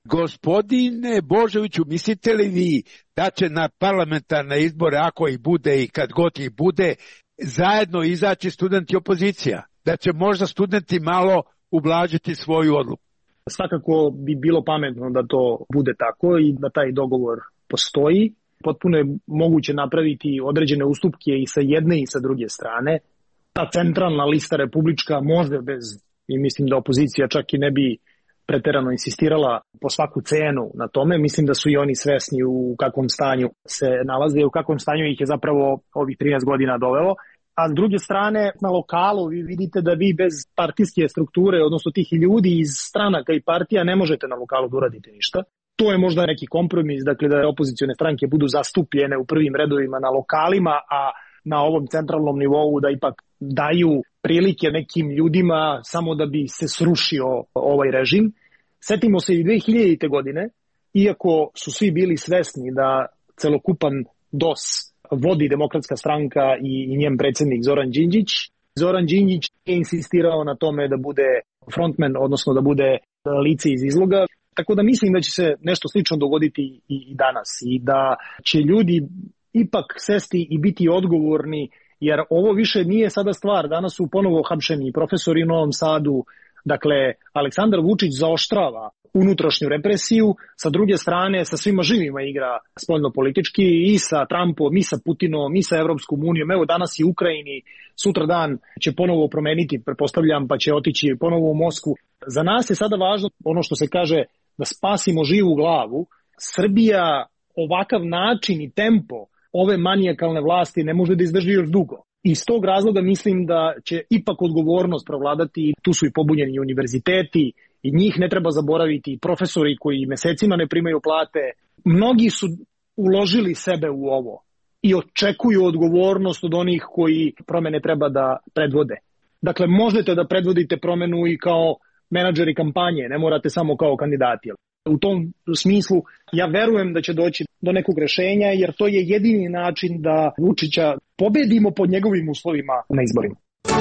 Gospodine Božoviću, mislite li vi da će na parlamentarne izbore, ako ih bude i kad god ih bude, zajedno izaći studenti opozicija? Da će možda studenti malo ublažiti svoju odluku? Svakako bi bilo pametno da to bude tako i da taj dogovor postoji. Potpuno je moguće napraviti određene ustupke i sa jedne i sa druge strane. Ta centralna lista republička može bez, i mislim da opozicija čak i ne bi preterano insistirala po svaku cenu na tome. Mislim da su i oni svesni u kakvom stanju se nalaze i u kakvom stanju ih je zapravo ovih trinaest godina dovelo. A s druge strane, na lokalu vi vidite da vi bez partijske strukture, odnosno tih ljudi iz stranaka i partija, ne možete na lokalu da uradite ništa. To je možda neki kompromis, dakle da opozicione stranke budu zastupljene u prvim redovima na lokalima, a na ovom centralnom nivou da ipak daju prilike nekim ljudima samo da bi se srušio ovaj režim. Setimo se i dve hiljadite. godine, iako su svi bili svesni da celokupan D O S vodi Demokratska stranka i njen predsjednik Zoran Đinđić. Zoran Đinđić je insistirao na tome da bude frontman, odnosno da bude lice iz izloga. Tako da mislim da će se nešto slično dogoditi i danas i da će ljudi ipak sesti i biti odgovorni, jer ovo više nije sada stvar. Danas su ponovo hapšeni profesori u Novom Sadu. Dakle, Aleksandar Vučić zaoštrava unutrašnju represiju, sa druge strane sa svima živima igra spoljno-politički i sa Trumpom, i sa Putinom, i sa Evropskom unijom. Evo danas i Ukrajini, sutra dan će ponovo promeniti, pretpostavljam, pa će otići ponovo u Moskvu. Za nas je sada važno ono što se kaže da spasimo živu glavu. Srbija ovakav način i tempo ove manijakalne vlasti ne može da izdrži još dugo. Iz tog razloga mislim da će ipak odgovornost provladati. Tu su i pobunjeni univerziteti i njih ne treba zaboraviti, profesori koji mesecima ne primaju plate. Mnogi su uložili sebe u ovo i očekuju odgovornost od onih koji promene treba da predvode. Dakle, možete da predvodite promenu i kao menadžeri kampanje, ne morate samo kao kandidati. U tom smislu ja verujem da će doći do nekog rešenja, jer to je jedini način da Vučića pobedimo pod njegovim uslovima na izborima.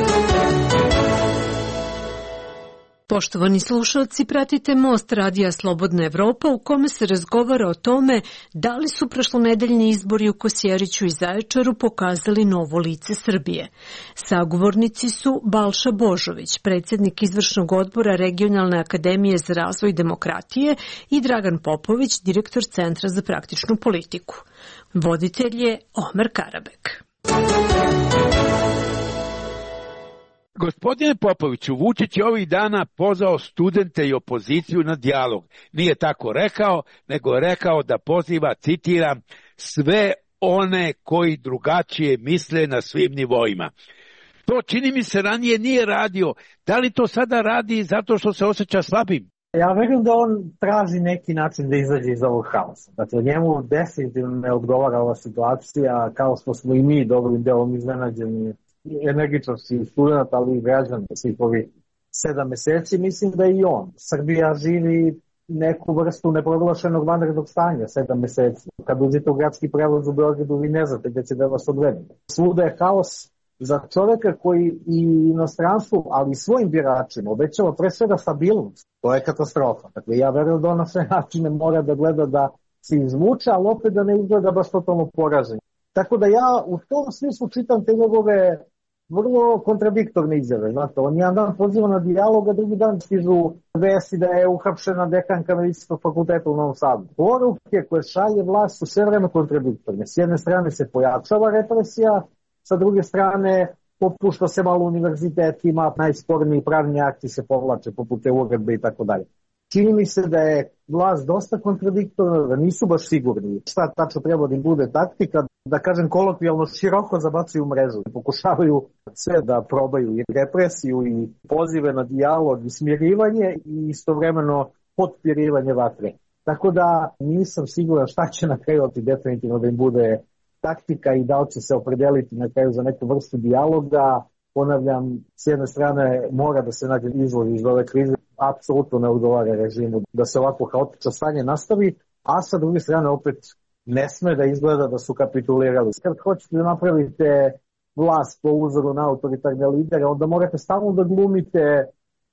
Poštovani slušalci, pratite Most radija Slobodna Evropa u kome se razgovara o tome da li su prošlonedeljni izbori u Kosjeriću i Zaječaru pokazali novo lice Srbije. Sagovornici su Balša Božović, predsjednik izvršnog odbora Regionalne akademije za razvoj demokratije, i Dragan Popović, direktor Centra za praktičnu politiku. Voditelj je Omer Karabek. Gospodine Popoviću, Vučić je ovih dana pozvao studente i opoziciju na dijalog. Nije tako rekao, nego je rekao da poziva, citiram, sve one koji drugačije misle na svim nivoima. To čini mi se ranije nije radio. Da li to sada radi zato što se osjeća slabim? Ja verujem da on traži neki način da izađe iz ovog haosa. Dakle, njemu definitivno ne odgovara ova situacija, kao što smo i mi dobrim delom iznenađeni energičnosti studenta, ali i građana svih ovih sedam meseci. Mislim da i on. Srbija živi neku vrstu neproglašenog vanrednog stanja sedam meseci. Kad uđete u gradski prevoz u Beogradu, vi ne znate gde će da vas odvede. Svuda je haos. Za čoveka koji i inostranstvu, ali i svojim biračima obećava pre svega stabilnost, to je katastrofa. Dakle, ja verujem da on na sve načine mora da gleda da se izvuče, ali opet da ne izgleda baš totalno poražen. Tako da ja u tom smislu čitam te njegove vrlo kontradiktorne izjave. Znate, on jedan dan poziva na dijalog, a drugi dan stižu vesti da je uhapšena dekanka Medicinskog fakulteta u Novom Sadu. Poruke koje šalje vlast su sve vreme kontradiktorne. S jedne strane se pojačava represija, sa druge strane popušta se malo univerzitetima, najsporniji pravni akti se povlače poput te uredbe i tako dalje. Čini mi se da je vlast dosta kontradiktorna, da nisu baš sigurni šta tačno treba da im bude taktika, da kažem kolokvijalno široko zabacuju mrežu. Pokušavaju sve da probaju i represiju i pozive na dijalog i smirivanje i istovremeno potpirivanje vatre. Tako da nisam siguran šta će na kraju oti definitivno da im bude taktika i da li će se opredeliti na kraju za neku vrstu dijaloga. Ponavljam, s jedne strane mora da se nađe izvor iz ove krize, apsolutno ne odgovara režimu da se ovako haotično stanje nastavi, a sa druge strane opet ne sme da izgleda da su kapitulirali. Kad hoćete da napravite vlast po uzoru na autoritarne lidere, onda morate stalno da glumite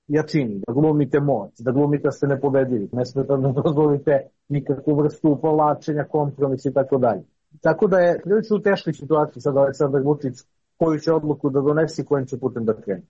jačini, da glumite moć, da glumite da ste nepobedivi. Ne smete da dozvolite nikakvu vrstu povlačenja, kompromisa i tako dalje. Tako da je prilično u teškoj situaciji sad Aleksandar Vučić koju će odluku da donesi i kojim će putem da krene.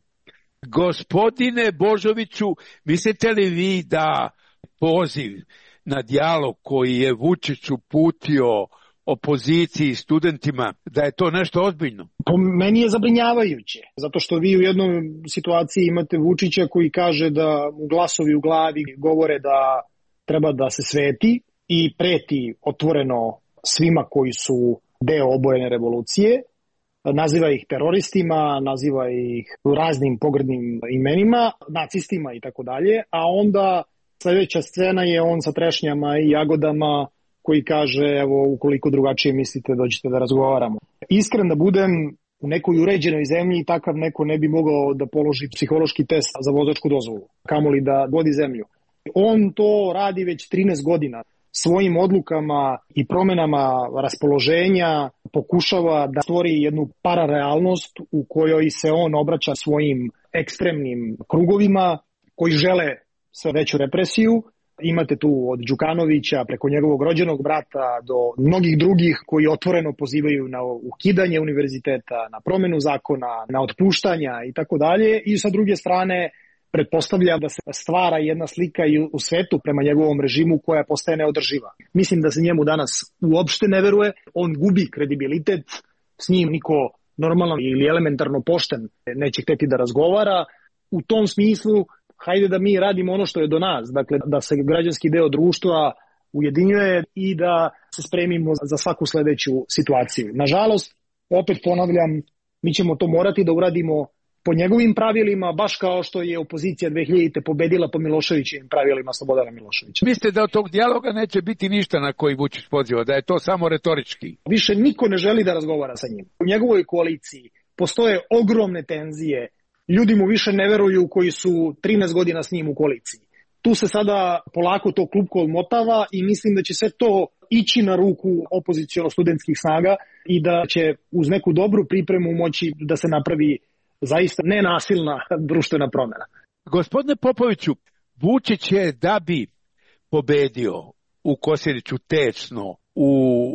Gospodine Božoviću, mislite li vi da poziv na dijalog koji je Vučić uputio opoziciji i studentima, da je to nešto ozbiljno? Po meni je zabrinjavajuće, zato što vi u jednoj situaciji imate Vučića koji kaže da glasovi u glavi govore da treba da se sveti i preti otvoreno svima koji su deo obojene revolucije, naziva ih teroristima, naziva ih raznim pogrdnim imenima, nacistima i tako dalje, a onda sljedeća scena je on sa trešnjama i jagodama koji kaže, evo, ukoliko drugačije mislite, dođite da razgovaramo. Iskren da budem, u nekoj uređenoj zemlji takav neko ne bi mogao da položi psihološki test za vozačku dozvolu, kamoli da vodi zemlju. On to radi već trinaest godina. Svojim odlukama i promenama raspoloženja pokušava da stvori jednu pararealnost u kojoj se on obraća svojim ekstremnim krugovima koji žele sve veću represiju. Imate tu od Đukanovića preko njegovog rođenog brata do mnogih drugih koji otvoreno pozivaju na ukidanje univerziteta, na promenu zakona, na otpuštanja i tako dalje. I sa druge strane pretpostavlja da se stvara jedna slika i u svetu prema njegovom režimu koja postaje neodrživa. Mislim da se njemu danas uopšte ne veruje, on gubi kredibilitet, s njim niko normalno ili elementarno pošten neće hteti da razgovara. U tom smislu, hajde da mi radimo ono što je do nas, dakle da se građanski deo društva ujedinjuje i da se spremimo za svaku sledeću situaciju. Nažalost, opet ponavljam, mi ćemo to morati da uradimo po njegovim pravilima, baš kao što je opozicija dve hiljadite pobedila po Miloševićevim pravilima Slobodana Miloševića. Mislite da od tog dijaloga neće biti ništa na koji Vučić poziva, da je to samo retorički? Više niko ne želi da razgovara sa njim. U njegovoj koaliciji postoje ogromne tenzije, ljudi mu više ne veruju koji su trinaest godina s njim u koaliciji. Tu se sada polako to klupko odmotava i mislim da će sve to ići na ruku opoziciono-studentskih snaga i da će uz neku dobru pripremu moći da se napravi zaista nenasilna društvena promjena. Gospodine Popoviću, Vučić je da bi pobedio u Kosjeriću tečno, u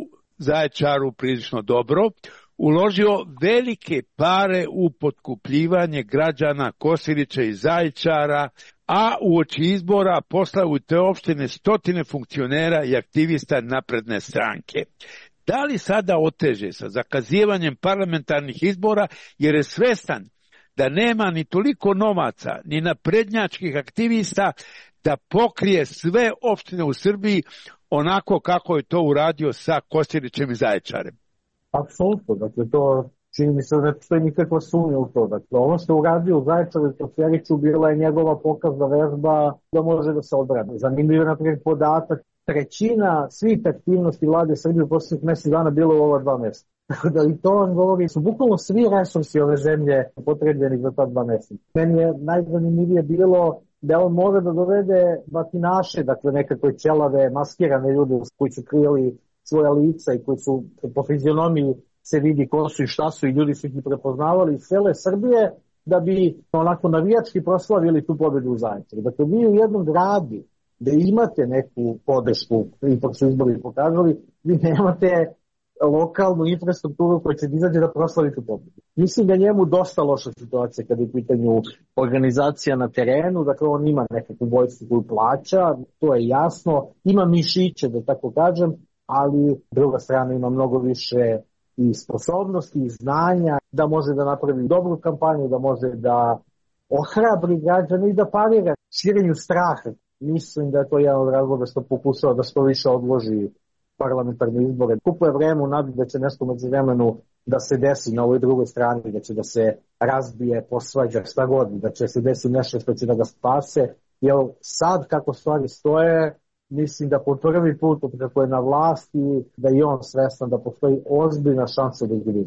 Zaječaru prilično dobro, uložio velike pare u potkupljivanje građana Kosjerića i Zaječara, a uoči izbora poslao u te opštine stotine funkcionera i aktivista napredne stranke. Da li sada oteže sa zakazivanjem parlamentarnih izbora jer je svestan da nema ni toliko novaca, ni naprednjačkih aktivista da pokrije sve opštine u Srbiji onako kako je to uradio sa Kosjerićem i Zaječarem? Apsolutno, dakle to čini mi se da ne postoji nikakva sumnja u to. Dakle, ono što je uradio u Zaječaru i Kosjeriću bila je njegova pokazna vežba da može da se odbrani. Zanimljiv je naprijed podatak, trećina svih aktivnosti vlade Srbije u posljednjih mjesec dana bilo u ova dva mjeseca. Tako da i to vam govori, su bukvalno svi resursi ove zemlje potrebljeni za ta dva mjeseca. Meni je najzanimljivije bilo da on može da dovede batinaše, dakle nekakve ćelave, maskirane ljude koji su krijeli svoja lica i koji su po fizionomiji se vidi ko su i šta su i ljudi su ih prepoznavali iz cele Srbije da bi onako navijački proslavili tu pobedu u Zaječaru. Dakle, vi u jednom gradu da imate neku podršku, ipak su izbori pokazali, vi nemate lokalnu infrastrukturu koja će izađe da proslavi tu pobedu. Mislim da njemu dosta loša situacija kada je u pitanju organizacija na terenu, dakle on ima nekakvu vojsku koju plaća, to je jasno, ima mišiće da tako kažem, ali druga strana ima mnogo više i sposobnosti i znanja da može da napravi dobru kampanju, da može da ohrabri građane i da parira širenju straha. Mislim da je to jedan od razloga što pokušava da što više odloži parlamentarne izbore. Kupuje vreme u nadi da će nešto među vremenu da se desi na ovoj drugoj strani, da će da se razbije, posvađa, šta god, da će se desi nešto što će da ga spase. Jer sad kako stvari stoje, mislim da po prvi put kako je na vlasti, da i on svestan da postoji ozbiljna šansa da izgubi.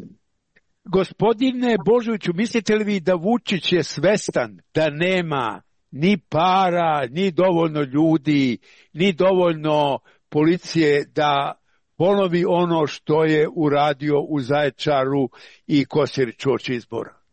Gospodine Božoviću, mislite li vi da Vučić je svestan da nema ni para, ni dovoljno ljudi, ni dovoljno policije da ponovi ono što je uradio u Zaječaru i Kosjeriću uoči izbora?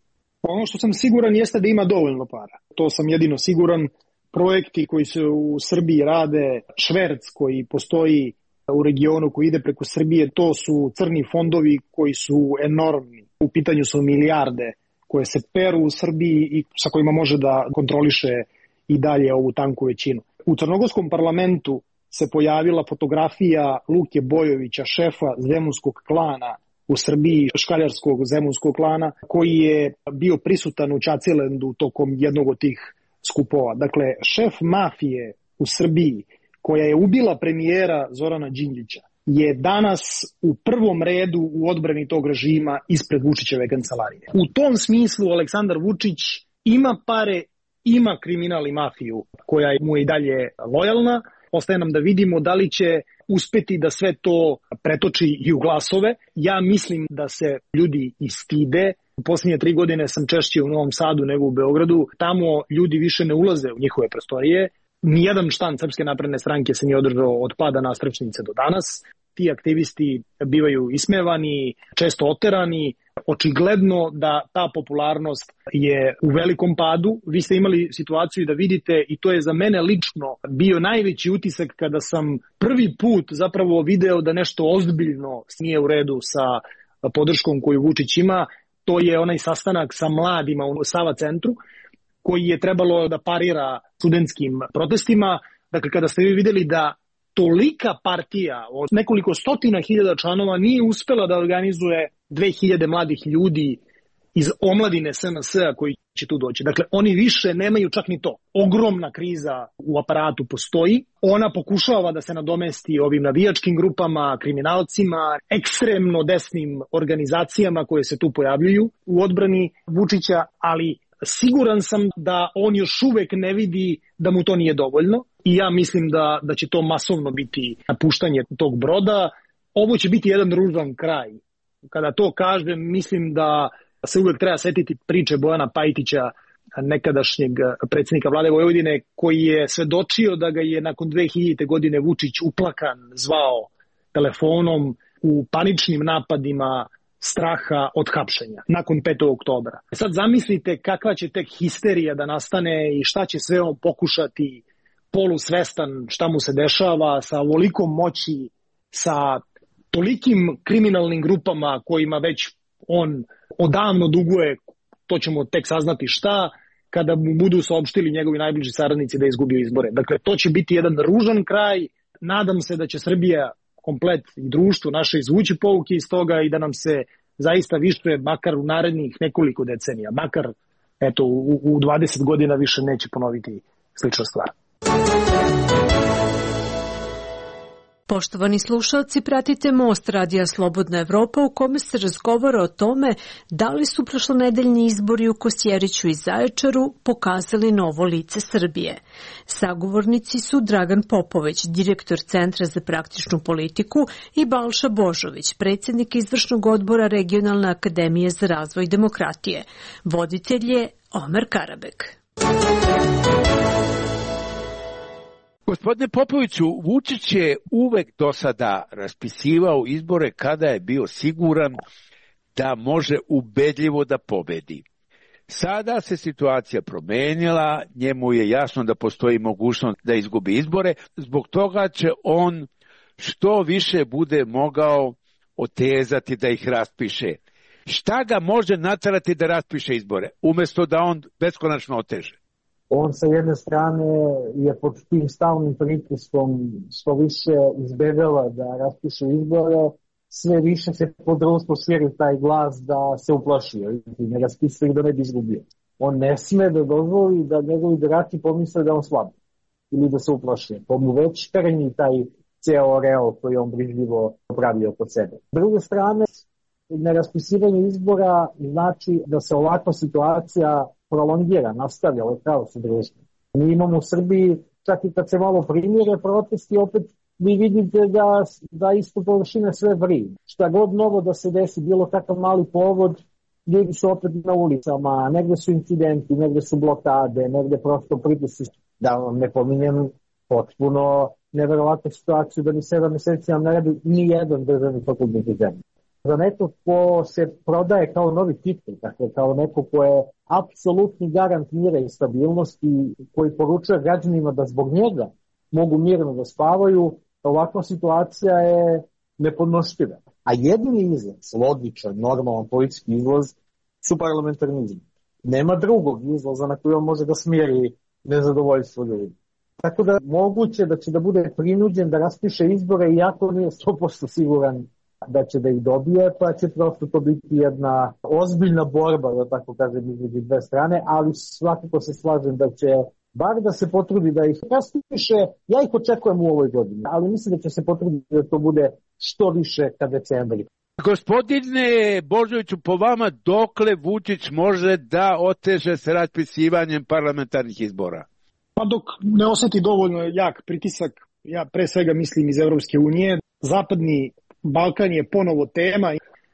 Ono što sam siguran jeste da ima dovoljno para. To sam jedino siguran. Projekti koji se u Srbiji rade, šverc koji postoji u regionu koji ide preko Srbije, to su crni fondovi koji su enormni. U pitanju su milijarde koje se peru u Srbiji i sa kojima može da kontroliše i dalje ovu tanku većinu. U crnogorskom parlamentu se pojavila fotografija Luke Bojovića, šefa zemunskog klana u Srbiji, škaljarskog zemunskog klana, koji je bio prisutan u Čacilendu tokom jednog od tih skupova. Dakle, šef mafije u Srbiji, koja je ubila premijera Zorana Đinđića, je danas u prvom redu u odbrani tog režima ispred Vučićeve kancelarije. U tom smislu Aleksandar Vučić ima pare, ima kriminal i mafiju koja mu je i dalje lojalna. Ostaje nam da vidimo da li će uspeti da sve to pretoči i u glasove. Ja mislim da se ljudi i stide. U posljednje tri godine sam češće u Novom Sadu nego u Beogradu. Tamo ljudi više ne ulaze u njihove prostorije. Nijedan štand Srpske napredne stranke se nije održao od pada Nastrečnice do danas. Ti aktivisti bivaju ismevani, često oterani. Očigledno da ta popularnost je u velikom padu. Vi ste imali situaciju da vidite, i to je za mene lično bio najveći utisak kada sam prvi put zapravo video da nešto ozbiljno nije u redu sa podrškom koju Vučić ima. To je onaj sastanak sa mladima u Sava centru, koji je trebalo da parira studentskim protestima. Dakle, kada ste vi videli da tolika partija od nekoliko stotina hiljada članova nije uspela da organizuje dve hiljade mladih ljudi iz omladine S N S-a koji će tu doći. Dakle, oni više nemaju čak ni to. Ogromna kriza u aparatu postoji. Ona pokušava da se nadomesti ovim navijačkim grupama, kriminalcima, ekstremno desnim organizacijama koje se tu pojavljuju u odbrani Vučića, ali siguran sam da on još uvek ne vidi da mu to nije dovoljno i ja mislim da, da će to masovno biti napuštanje tog broda. Ovo će biti jedan ružan kraj. Kada to kažem, mislim da se uvek treba setiti priče Bojana Pajtića, nekadašnjeg predsjednika vlade Vojvodine, koji je svedočio da ga je nakon dve hiljadite godine Vučić uplakan zvao telefonom u paničnim napadima straha od hapšenja nakon petog oktobra. Sad zamislite kakva će tek histerija da nastane i šta će sve on pokušati, polusvestan šta mu se dešava, sa ovolikom moći, sa tolikim kriminalnim grupama kojima već on odavno duguje, to ćemo tek saznati šta, kada mu budu saopštili njegovi najbliži saradnici da je izgubio izbore. Dakle, to će biti jedan ružan kraj. Nadam se da će Srbija komplet i društvo naše izvući pouke iz toga i da nam se zaista više, makar u narednih nekoliko decenija, makar eto, u, u dvadeset godina više neće ponoviti slična stvar. Poštovani slušalci, pratite Most Radija Slobodna Evropa u kome se razgovara o tome da li su prošlonedeljni izbori u Kosjeriću i Zaječaru pokazali novo lice Srbije. Sagovornici su Dragan Popović, direktor Centra za praktičnu politiku, i Balša Božović, predsjednik izvršnog odbora Regionalne akademije za razvoj demokratije. Voditelj je Omer Karabek. Gospodine Popoviću, Vučić je uvek do sada raspisivao izbore kada je bio siguran da može ubedljivo da pobedi. Sada se situacija promenila, njemu je jasno da postoji mogućnost da izgubi izbore, zbog toga će on što više bude mogao otezati da ih raspiše. Šta ga može naterati da raspiše izbore, umjesto da on beskonačno oteže? On sa jedne strane je pod tim stalnim pritiskom što više izbjegava da raspiše izbore, sve više se po društvu širi taj glas da se uplašio i ne raspisuje da ne bi izgubio. On ne sme da dozvoli da njegovi birači pomisle da on slab ili da se uplašio. To mu već trnji taj ceo real koji on brižljivo pravio kod sebe. S druge strane, neraspisivanje izbora znači da se ovakva situacija prolongira, nastavlja, ovo je pravo su društvo. Mi imamo u Srbiji, čak i kad se malo primire protesti, opet vi vidite da, da isto površine sve vrije. Šta god novo da se desi, bilo kakav mali povod, ljudi su opet na ulicama, negde su incidenti, negde su blokade, negde prosto pritisci. Da vam ne pominjem potpuno neverovatnu situaciju da ni sedam meseci nam ne radi ni jedan državni fakultet u zemlji. za neko ko se prodaje kao novi titul, dakle kao neko ko je apsolutni garant mira i stabilnosti, koji poručuje građanima da zbog njega mogu mirno da spavaju, ovakva situacija je nepodnošljiva. A jedini izlaz, logičan, normalan politički izlaz, su parlamentarizmi. Nema drugog izlaza na koji on može da smiri nezadovoljstvo ljudi. Tako da moguće da će da bude prinuđen da raspiše izbore, iako nije sto posto siguran da će da ih dobije, pa će prosto to biti jedna ozbiljna borba, da tako kažem, između dve strane, ali svakako se slažem da će bar da se potrudi da ih raspiše. Ja ih očekujem u ovoj godini, ali mislim da će se potruditi da to bude što više ka decembri. Gospodine Božoviću, po vama dokle Vučić može da oteže s raspisivanjem parlamentarnih izbora? Pa dok ne osjeti dovoljno jak pritisak, ja pre svega mislim iz Evropske unije, Zapadni Balkan je ponovo tema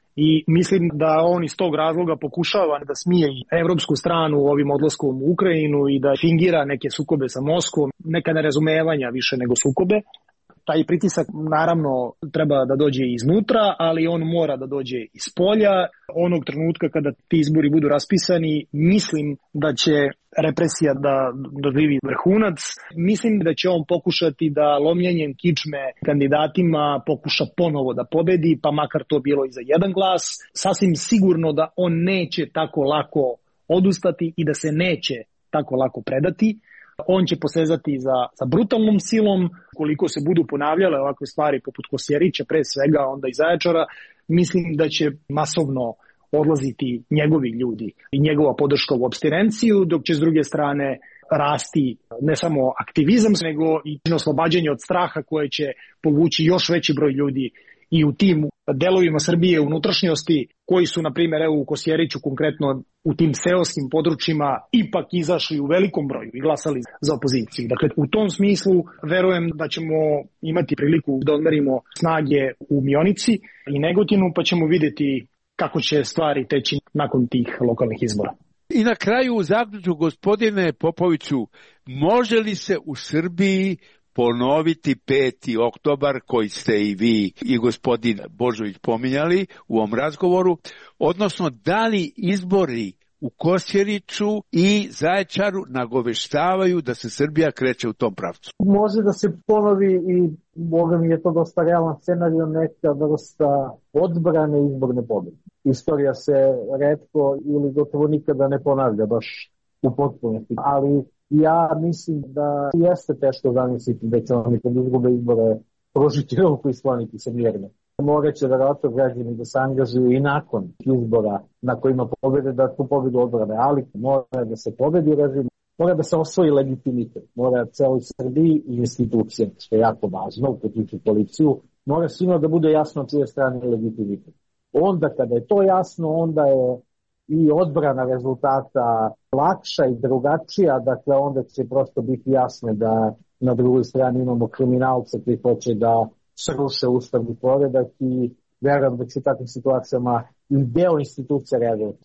i mislim da on iz tog razloga pokušava da smije evropsku stranu ovim odlaskom u Ukrajinu i da fingira neke sukobe sa Moskvom, neka nerazumevanja više nego sukobe. Taj pritisak naravno treba da dođe iznutra, ali on mora da dođe iz polja. Onog trenutka kada ti izbori budu raspisani, mislim da će represija da doživi vrhunac. Mislim da će on pokušati da lomljenjem kičme kandidatima pokuša ponovo da pobedi, pa makar to bilo i za jedan glas. Sasvim sigurno da on neće tako lako odustati i da se neće tako lako predati. On će posezati za, za brutalnom silom. Koliko se budu ponavljale ovakve stvari poput Kosjerića, pre svega onda i Zaječara, mislim da će masovno odlaziti njegovi ljudi i njegova podrška u apstinenciju, dok će s druge strane rasti ne samo aktivizam, nego i oslobađanje od straha koje će povući još veći broj ljudi i u tim delovima Srbije unutrašnjosti koji su, na primjer, evo u Kosjeriću konkretno u tim seoskim područjima ipak izašli u velikom broju i glasali za opoziciju. Dakle, u tom smislu verujem da ćemo imati priliku da odmerimo snage u Mionici i Negotinu, pa ćemo vidjeti kako će stvari teći nakon tih lokalnih izbora. I na kraju u zaključku, gospodine Popoviću, može li se u Srbiji ponoviti peti oktobar koji ste i vi i gospodin Božović pominjali u ovom razgovoru, odnosno da li izbori u Kosjeriću i Zaječaru nagoveštavaju da se Srbija kreće u tom pravcu? Može da se ponovi i Boga mi je to dosta realan scenario, neka vrsta odbrane izborne pobjede. Istorija se retko ili gotovo nikada ne ponavlja baš u potpunosti, ali ja mislim da jeste teško zamisliti da će oni kad izgube izbore prožiti ruku i skloniti se mirno. Morat će verovatno građani da se angažuju i nakon izbora na kojima pobede da tu pobedu odbrane, ali mora da se pobedi režim, mora da se osvoji legitimitet, mora celoj Srbiji i institucije, što je jako važno, uključujući policiju, mora svima da bude jasno čije strane legitimitet. Onda kada je to jasno, onda je i odbrana rezultata lakša i drugačija, dakle onda će prosto biti jasno da na drugoj strani imamo kriminalce koji hoće da sruše ustavni poredak i verujem da će u takvim situacijama i deo institucija reagovati.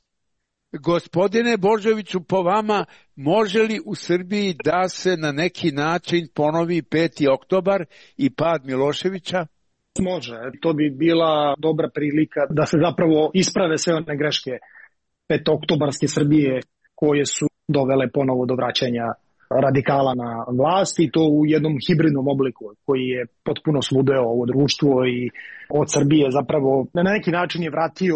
Gospodine Božoviću, po vama, može li u Srbiji da se na neki način ponovi peti oktobar i pad Miloševića? Može, to bi bila dobra prilika da se zapravo isprave sve one greške petooktobarske Srbije koje su dovele ponovo do vraćanja radikala na vlast i to u jednom hibridnom obliku koji je potpuno sludeo ovo društvo i od Srbije zapravo na neki način je vratio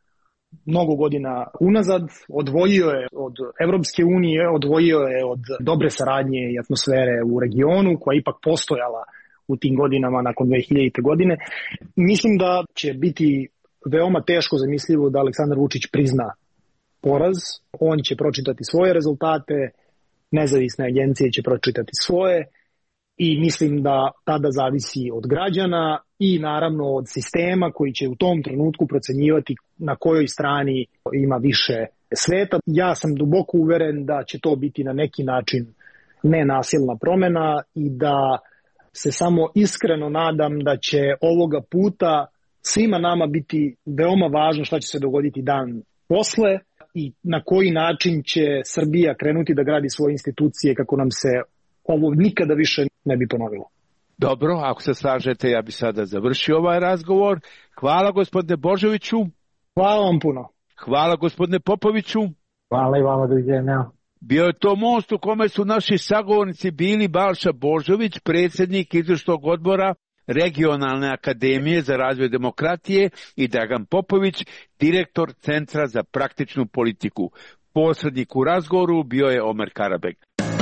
mnogo godina unazad, odvojio je od Evropske unije, odvojio je od dobre saradnje i atmosfere u regionu koja je ipak postojala u tim godinama nakon dve hiljadite. godine. Mislim da će biti veoma teško zamislivo da Aleksandar Vučić prizna poraz. On će pročitati svoje rezultate, nezavisne agencije će pročitati svoje i mislim da tada zavisi od građana i naravno od sistema koji će u tom trenutku procenjivati na kojoj strani ima više sveta. Ja sam duboko uveren da će to biti na neki način nenasilna promjena i da se samo iskreno nadam da će ovoga puta svima nama biti veoma važno šta će se dogoditi dan posle i na koji način će Srbija krenuti da gradi svoje institucije kako nam se ovo nikada više ne bi ponovilo. Dobro, ako se slažete, ja bi sada završio ovaj razgovor. Hvala gospodine Božoviću. Hvala vam puno. Hvala gospodine Popoviću. Hvala i vama, doviđenja. Bio je to most u kome su naši sagovornici bili Balša Božović, predsjednik izvršnog odbora Regionalne akademije za razvoj demokratije, i Dragan Popović, direktor Centra za praktičnu politiku. Posrednik u razgovoru bio je Omer Karabek.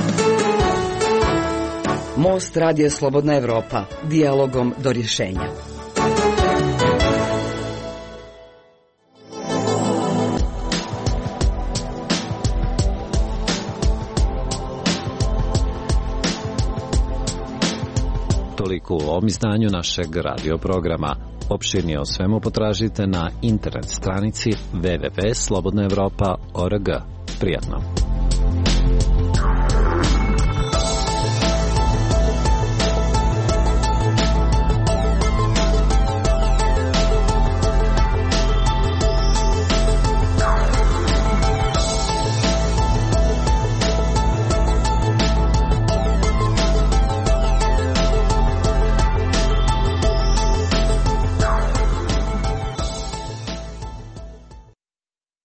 Most Radija Slobodna Evropa, dijalogom do rješenja. Toliko u ovom izdanju našeg radio programa. Opširnije o svemu potražite na internet stranici w w w tačka slobodna evropa tačka org. Prijatno.